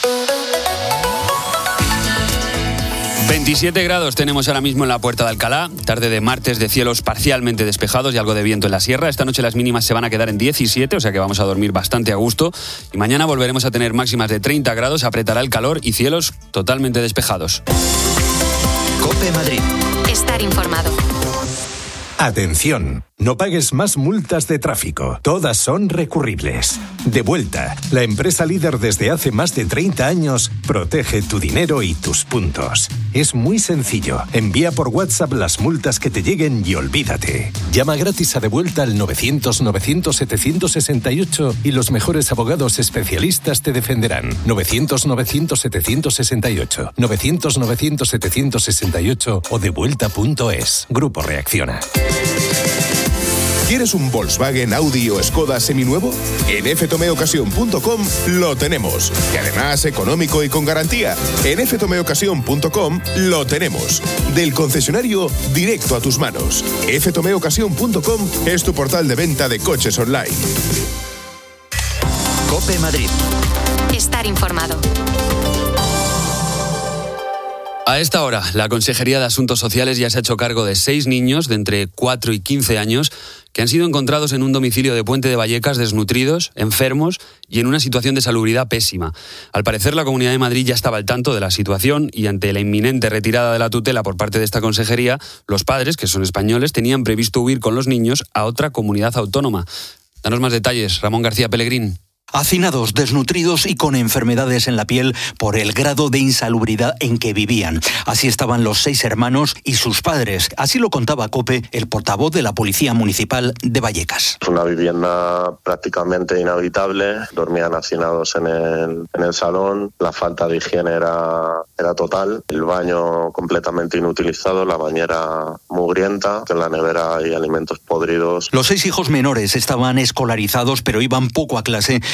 veintisiete grados tenemos ahora mismo en la Puerta de Alcalá, tarde de martes de cielos parcialmente despejados y algo de viento en la sierra. Esta noche las mínimas se van a quedar en diecisiete, o sea que vamos a dormir bastante a gusto. Y mañana volveremos a tener máximas de treinta grados, apretará el calor y cielos totalmente despejados.
COPE Madrid.
Estar informado.
Atención, no pagues más multas de tráfico. Todas son recurribles. Devuelta, la empresa líder desde hace más de treinta años, protege tu dinero y tus puntos. Es muy sencillo. Envía por WhatsApp las multas que te lleguen y olvídate. Llama gratis a Devuelta al novecientos novecientos setecientos sesenta y ocho y los mejores abogados especialistas te defenderán. novecientos novecientos setecientos sesenta y ocho, novecientos novecientos setecientos sesenta y ocho o devuelta punto es. Grupo Reacciona.
¿Quieres un Volkswagen, Audi o Skoda seminuevo? En f tome ocasión punto com lo tenemos. Y además económico y con garantía. En f tome ocasión punto com lo tenemos. Del concesionario directo a tus manos. f tome ocasión punto com es tu portal de venta de coches online.
COPE Madrid.
Estar informado.
A esta hora, la Consejería de Asuntos Sociales ya se ha hecho cargo de seis niños de entre cuatro y quince años que han sido encontrados en un domicilio de Puente de Vallecas desnutridos, enfermos y en una situación de salubridad pésima. Al parecer, la Comunidad de Madrid ya estaba al tanto de la situación y ante la inminente retirada de la tutela por parte de esta consejería, los padres, que son españoles, tenían previsto huir con los niños a otra comunidad autónoma. Danos más detalles, Ramón García Pellegrín.
Hacinados, desnutridos y con enfermedades en la piel por el grado de insalubridad en que vivían. Así estaban los seis hermanos y sus padres. Así lo contaba COPE, el portavoz de la Policía Municipal de Vallecas.
Una vivienda prácticamente inhabitable, dormían hacinados en el, en el salón, la falta de higiene era, era total, el baño completamente inutilizado, la bañera mugrienta, en la nevera hay alimentos podridos.
Los seis hijos menores estaban escolarizados pero iban poco a clase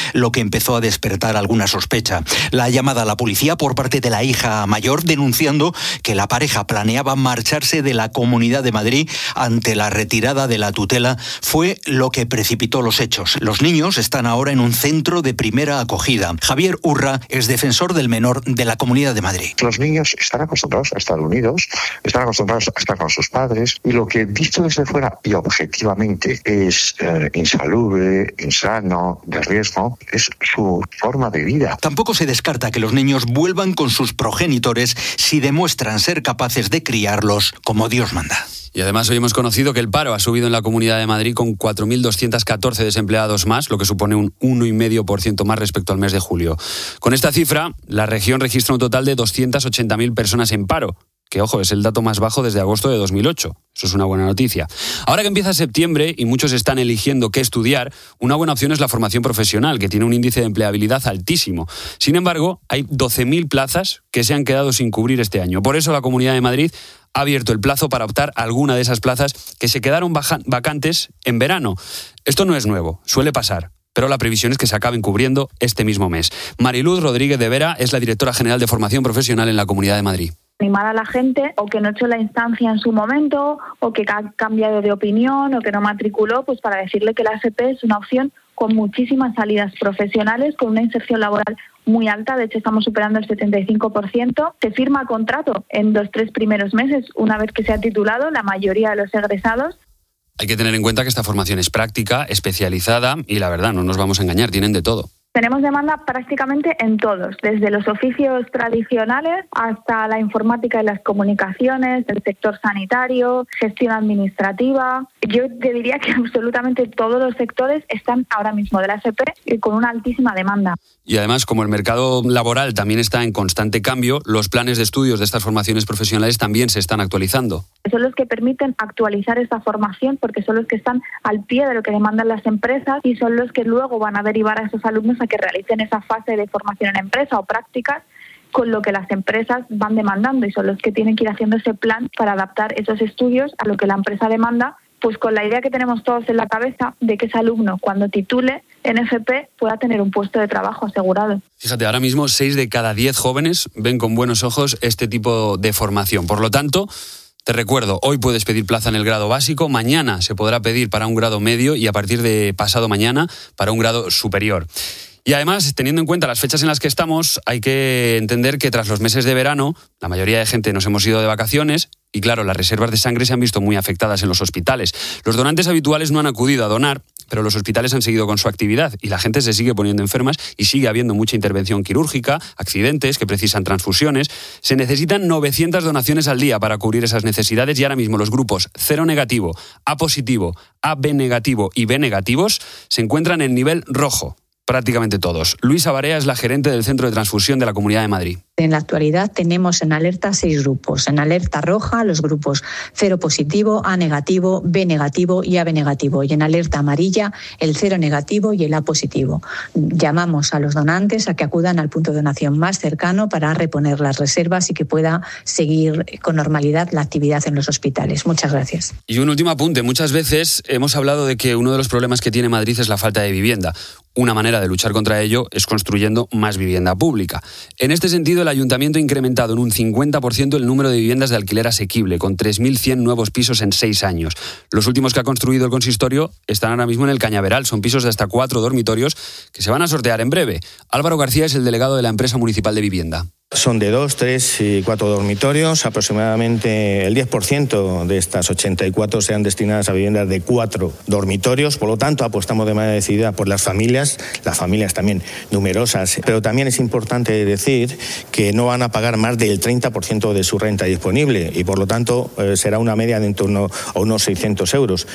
lo que empezó a despertar alguna sospecha. La llamada a la policía por parte de la hija mayor denunciando que la pareja planeaba marcharse de la Comunidad de Madrid ante la retirada de la tutela fue lo que precipitó los hechos. Los niños están ahora en un centro de primera acogida. Javier Urra es defensor del menor de la Comunidad de Madrid.
Los niños están acostumbrados a estar unidos, están acostumbrados a estar con sus padres, y lo que visto desde fuera y objetivamente es eh, insalubre, insano, de riesgo, es su forma de vida.
Tampoco se descarta que los niños vuelvan con sus progenitores si demuestran ser capaces de criarlos como Dios manda.
Y además hoy hemos conocido que el paro ha subido en la Comunidad de Madrid con cuatro mil doscientos catorce desempleados más, lo que supone un uno coma cinco por ciento más respecto al mes de julio. Con esta cifra, la región registra un total de doscientas ochenta mil personas en paro, que, ojo, es el dato más bajo desde agosto de dos mil ocho. Eso es una buena noticia. Ahora que empieza septiembre y muchos están eligiendo qué estudiar, una buena opción es la formación profesional, que tiene un índice de empleabilidad altísimo. Sin embargo, hay doce mil plazas que se han quedado sin cubrir este año. Por eso la Comunidad de Madrid ha abierto el plazo para optar a alguna de esas plazas que se quedaron vacantes en verano. Esto no es nuevo, suele pasar, pero la previsión es que se acaben cubriendo este mismo mes. Mariluz Rodríguez de Vera es la directora general de Formación Profesional en la Comunidad de Madrid.
Animar a la gente o que no echó la instancia en su momento o que ha cambiado de opinión o que no matriculó, pues para decirle que la F P es una opción con muchísimas salidas profesionales, con una inserción laboral muy alta. De hecho, estamos superando el setenta y cinco por ciento. Se firma contrato en los tres primeros meses una vez que se ha titulado la mayoría de los egresados.
Hay que tener en cuenta que esta formación es práctica, especializada y, la verdad, no nos vamos a engañar, tienen de todo.
Tenemos demanda prácticamente en todos, desde los oficios tradicionales hasta la informática y las comunicaciones, el sector sanitario, gestión administrativa. Yo te diría que absolutamente todos los sectores están ahora mismo de la F P con una altísima demanda.
Y además, como el mercado laboral también está en constante cambio, los planes de estudios de estas formaciones profesionales también se están actualizando.
Son los que permiten actualizar esta formación porque son los que están al pie de lo que demandan las empresas y son los que luego van a derivar a esos alumnos a que realicen esa fase de formación en empresa o prácticas con lo que las empresas van demandando, y son los que tienen que ir haciendo ese plan para adaptar esos estudios a lo que la empresa demanda, pues con la idea que tenemos todos en la cabeza de que ese alumno, cuando titule en F P, pueda tener un puesto de trabajo asegurado.
Fíjate, ahora mismo seis de cada diez jóvenes ven con buenos ojos este tipo de formación. Por lo tanto, te recuerdo, hoy puedes pedir plaza en el grado básico, mañana se podrá pedir para un grado medio y a partir de pasado mañana para un grado superior. Y además, teniendo en cuenta las fechas en las que estamos, hay que entender que tras los meses de verano, la mayoría de gente nos hemos ido de vacaciones y, claro, las reservas de sangre se han visto muy afectadas en los hospitales. Los donantes habituales no han acudido a donar, pero los hospitales han seguido con su actividad y la gente se sigue poniendo enfermas y sigue habiendo mucha intervención quirúrgica, accidentes que precisan transfusiones. Se necesitan novecientas donaciones al día para cubrir esas necesidades y ahora mismo los grupos cero negativo, A positivo, A B negativo y B negativos se encuentran en nivel rojo. Prácticamente todos. Luisa Barea es la gerente del Centro de Transfusión de la Comunidad de Madrid.
En la actualidad tenemos en alerta seis grupos. En alerta roja los grupos cero positivo, A negativo, B negativo y A B negativo. Y en alerta amarilla el cero negativo y el A positivo. Llamamos a los donantes a que acudan al punto de donación más cercano para reponer las reservas y que pueda seguir con normalidad la actividad en los hospitales. Muchas gracias.
Y un último apunte. Muchas veces hemos hablado de que uno de los problemas que tiene Madrid es la falta de vivienda. Una manera de luchar contra ello es construyendo más vivienda pública. En este sentido, el Ayuntamiento ha incrementado en un cincuenta por ciento el número de viviendas de alquiler asequible, con tres mil cien nuevos pisos en seis años. Los últimos que ha construido el consistorio están ahora mismo en el Cañaveral. Son pisos de hasta cuatro dormitorios que se van a sortear en breve. Álvaro García es el delegado de la empresa municipal de vivienda.
Son de dos, tres y cuatro dormitorios. Aproximadamente el diez por ciento de estas ochenta y cuatro sean destinadas a viviendas de cuatro dormitorios. Por lo tanto, apostamos de manera decidida por las familias, las familias también numerosas. Pero también es importante decir que no van a pagar más del treinta por ciento de su renta disponible y, por lo tanto, eh, será una media de en torno a unos seiscientos euros.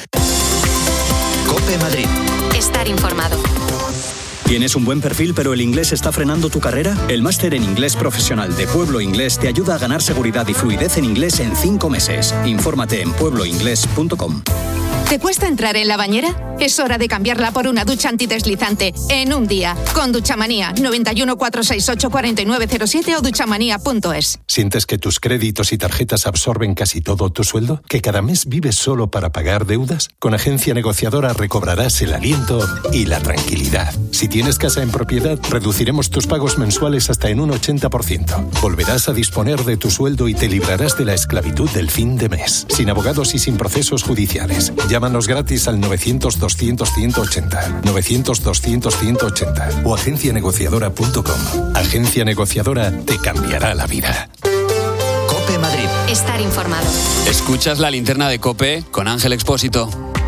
COPE Madrid.
Estar informado.
¿Tienes un buen perfil pero el inglés está frenando tu carrera? El máster en inglés profesional de Pueblo Inglés te ayuda a ganar seguridad y fluidez en inglés en cinco meses. Infórmate en pueblo inglés punto com.
¿Te cuesta entrar en la bañera? Es hora de cambiarla por una ducha antideslizante en un día. Con Duchamanía, noventa y uno, cuatrocientos sesenta y ocho, cuarenta y nueve cero siete o duchamanía punto es.
¿Sientes que tus créditos y tarjetas absorben casi todo tu sueldo? ¿Que cada mes vives solo para pagar deudas? Con Agencia Negociadora recobrarás el aliento y la tranquilidad. Si tienes casa en propiedad, reduciremos tus pagos mensuales hasta en un ochenta por ciento. Volverás a disponer de tu sueldo y te librarás de la esclavitud del fin de mes. Sin abogados y sin procesos judiciales. Llámanos gratis al novecientos, doscientos, ciento ochenta. novecientos, doscientos, ciento ochenta. O agencia negociadora punto com. Agencia Negociadora te cambiará la vida.
COPE Madrid.
Estar informado.
Escuchas la linterna de COPE con Ángel Expósito.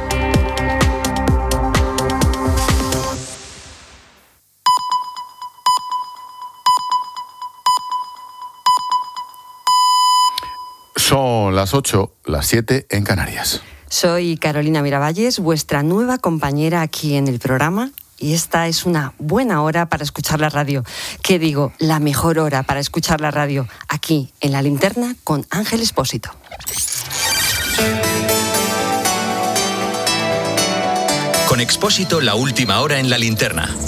Son las ocho, las siete en Canarias.
Soy Carolina Miravalles, vuestra nueva compañera aquí en el programa. Y esta es una buena hora para escuchar la radio. ¿Qué digo? La mejor hora para escuchar la radio. Aquí, en La Linterna, con Ángel Expósito.
Con Expósito, la última hora en La Linterna.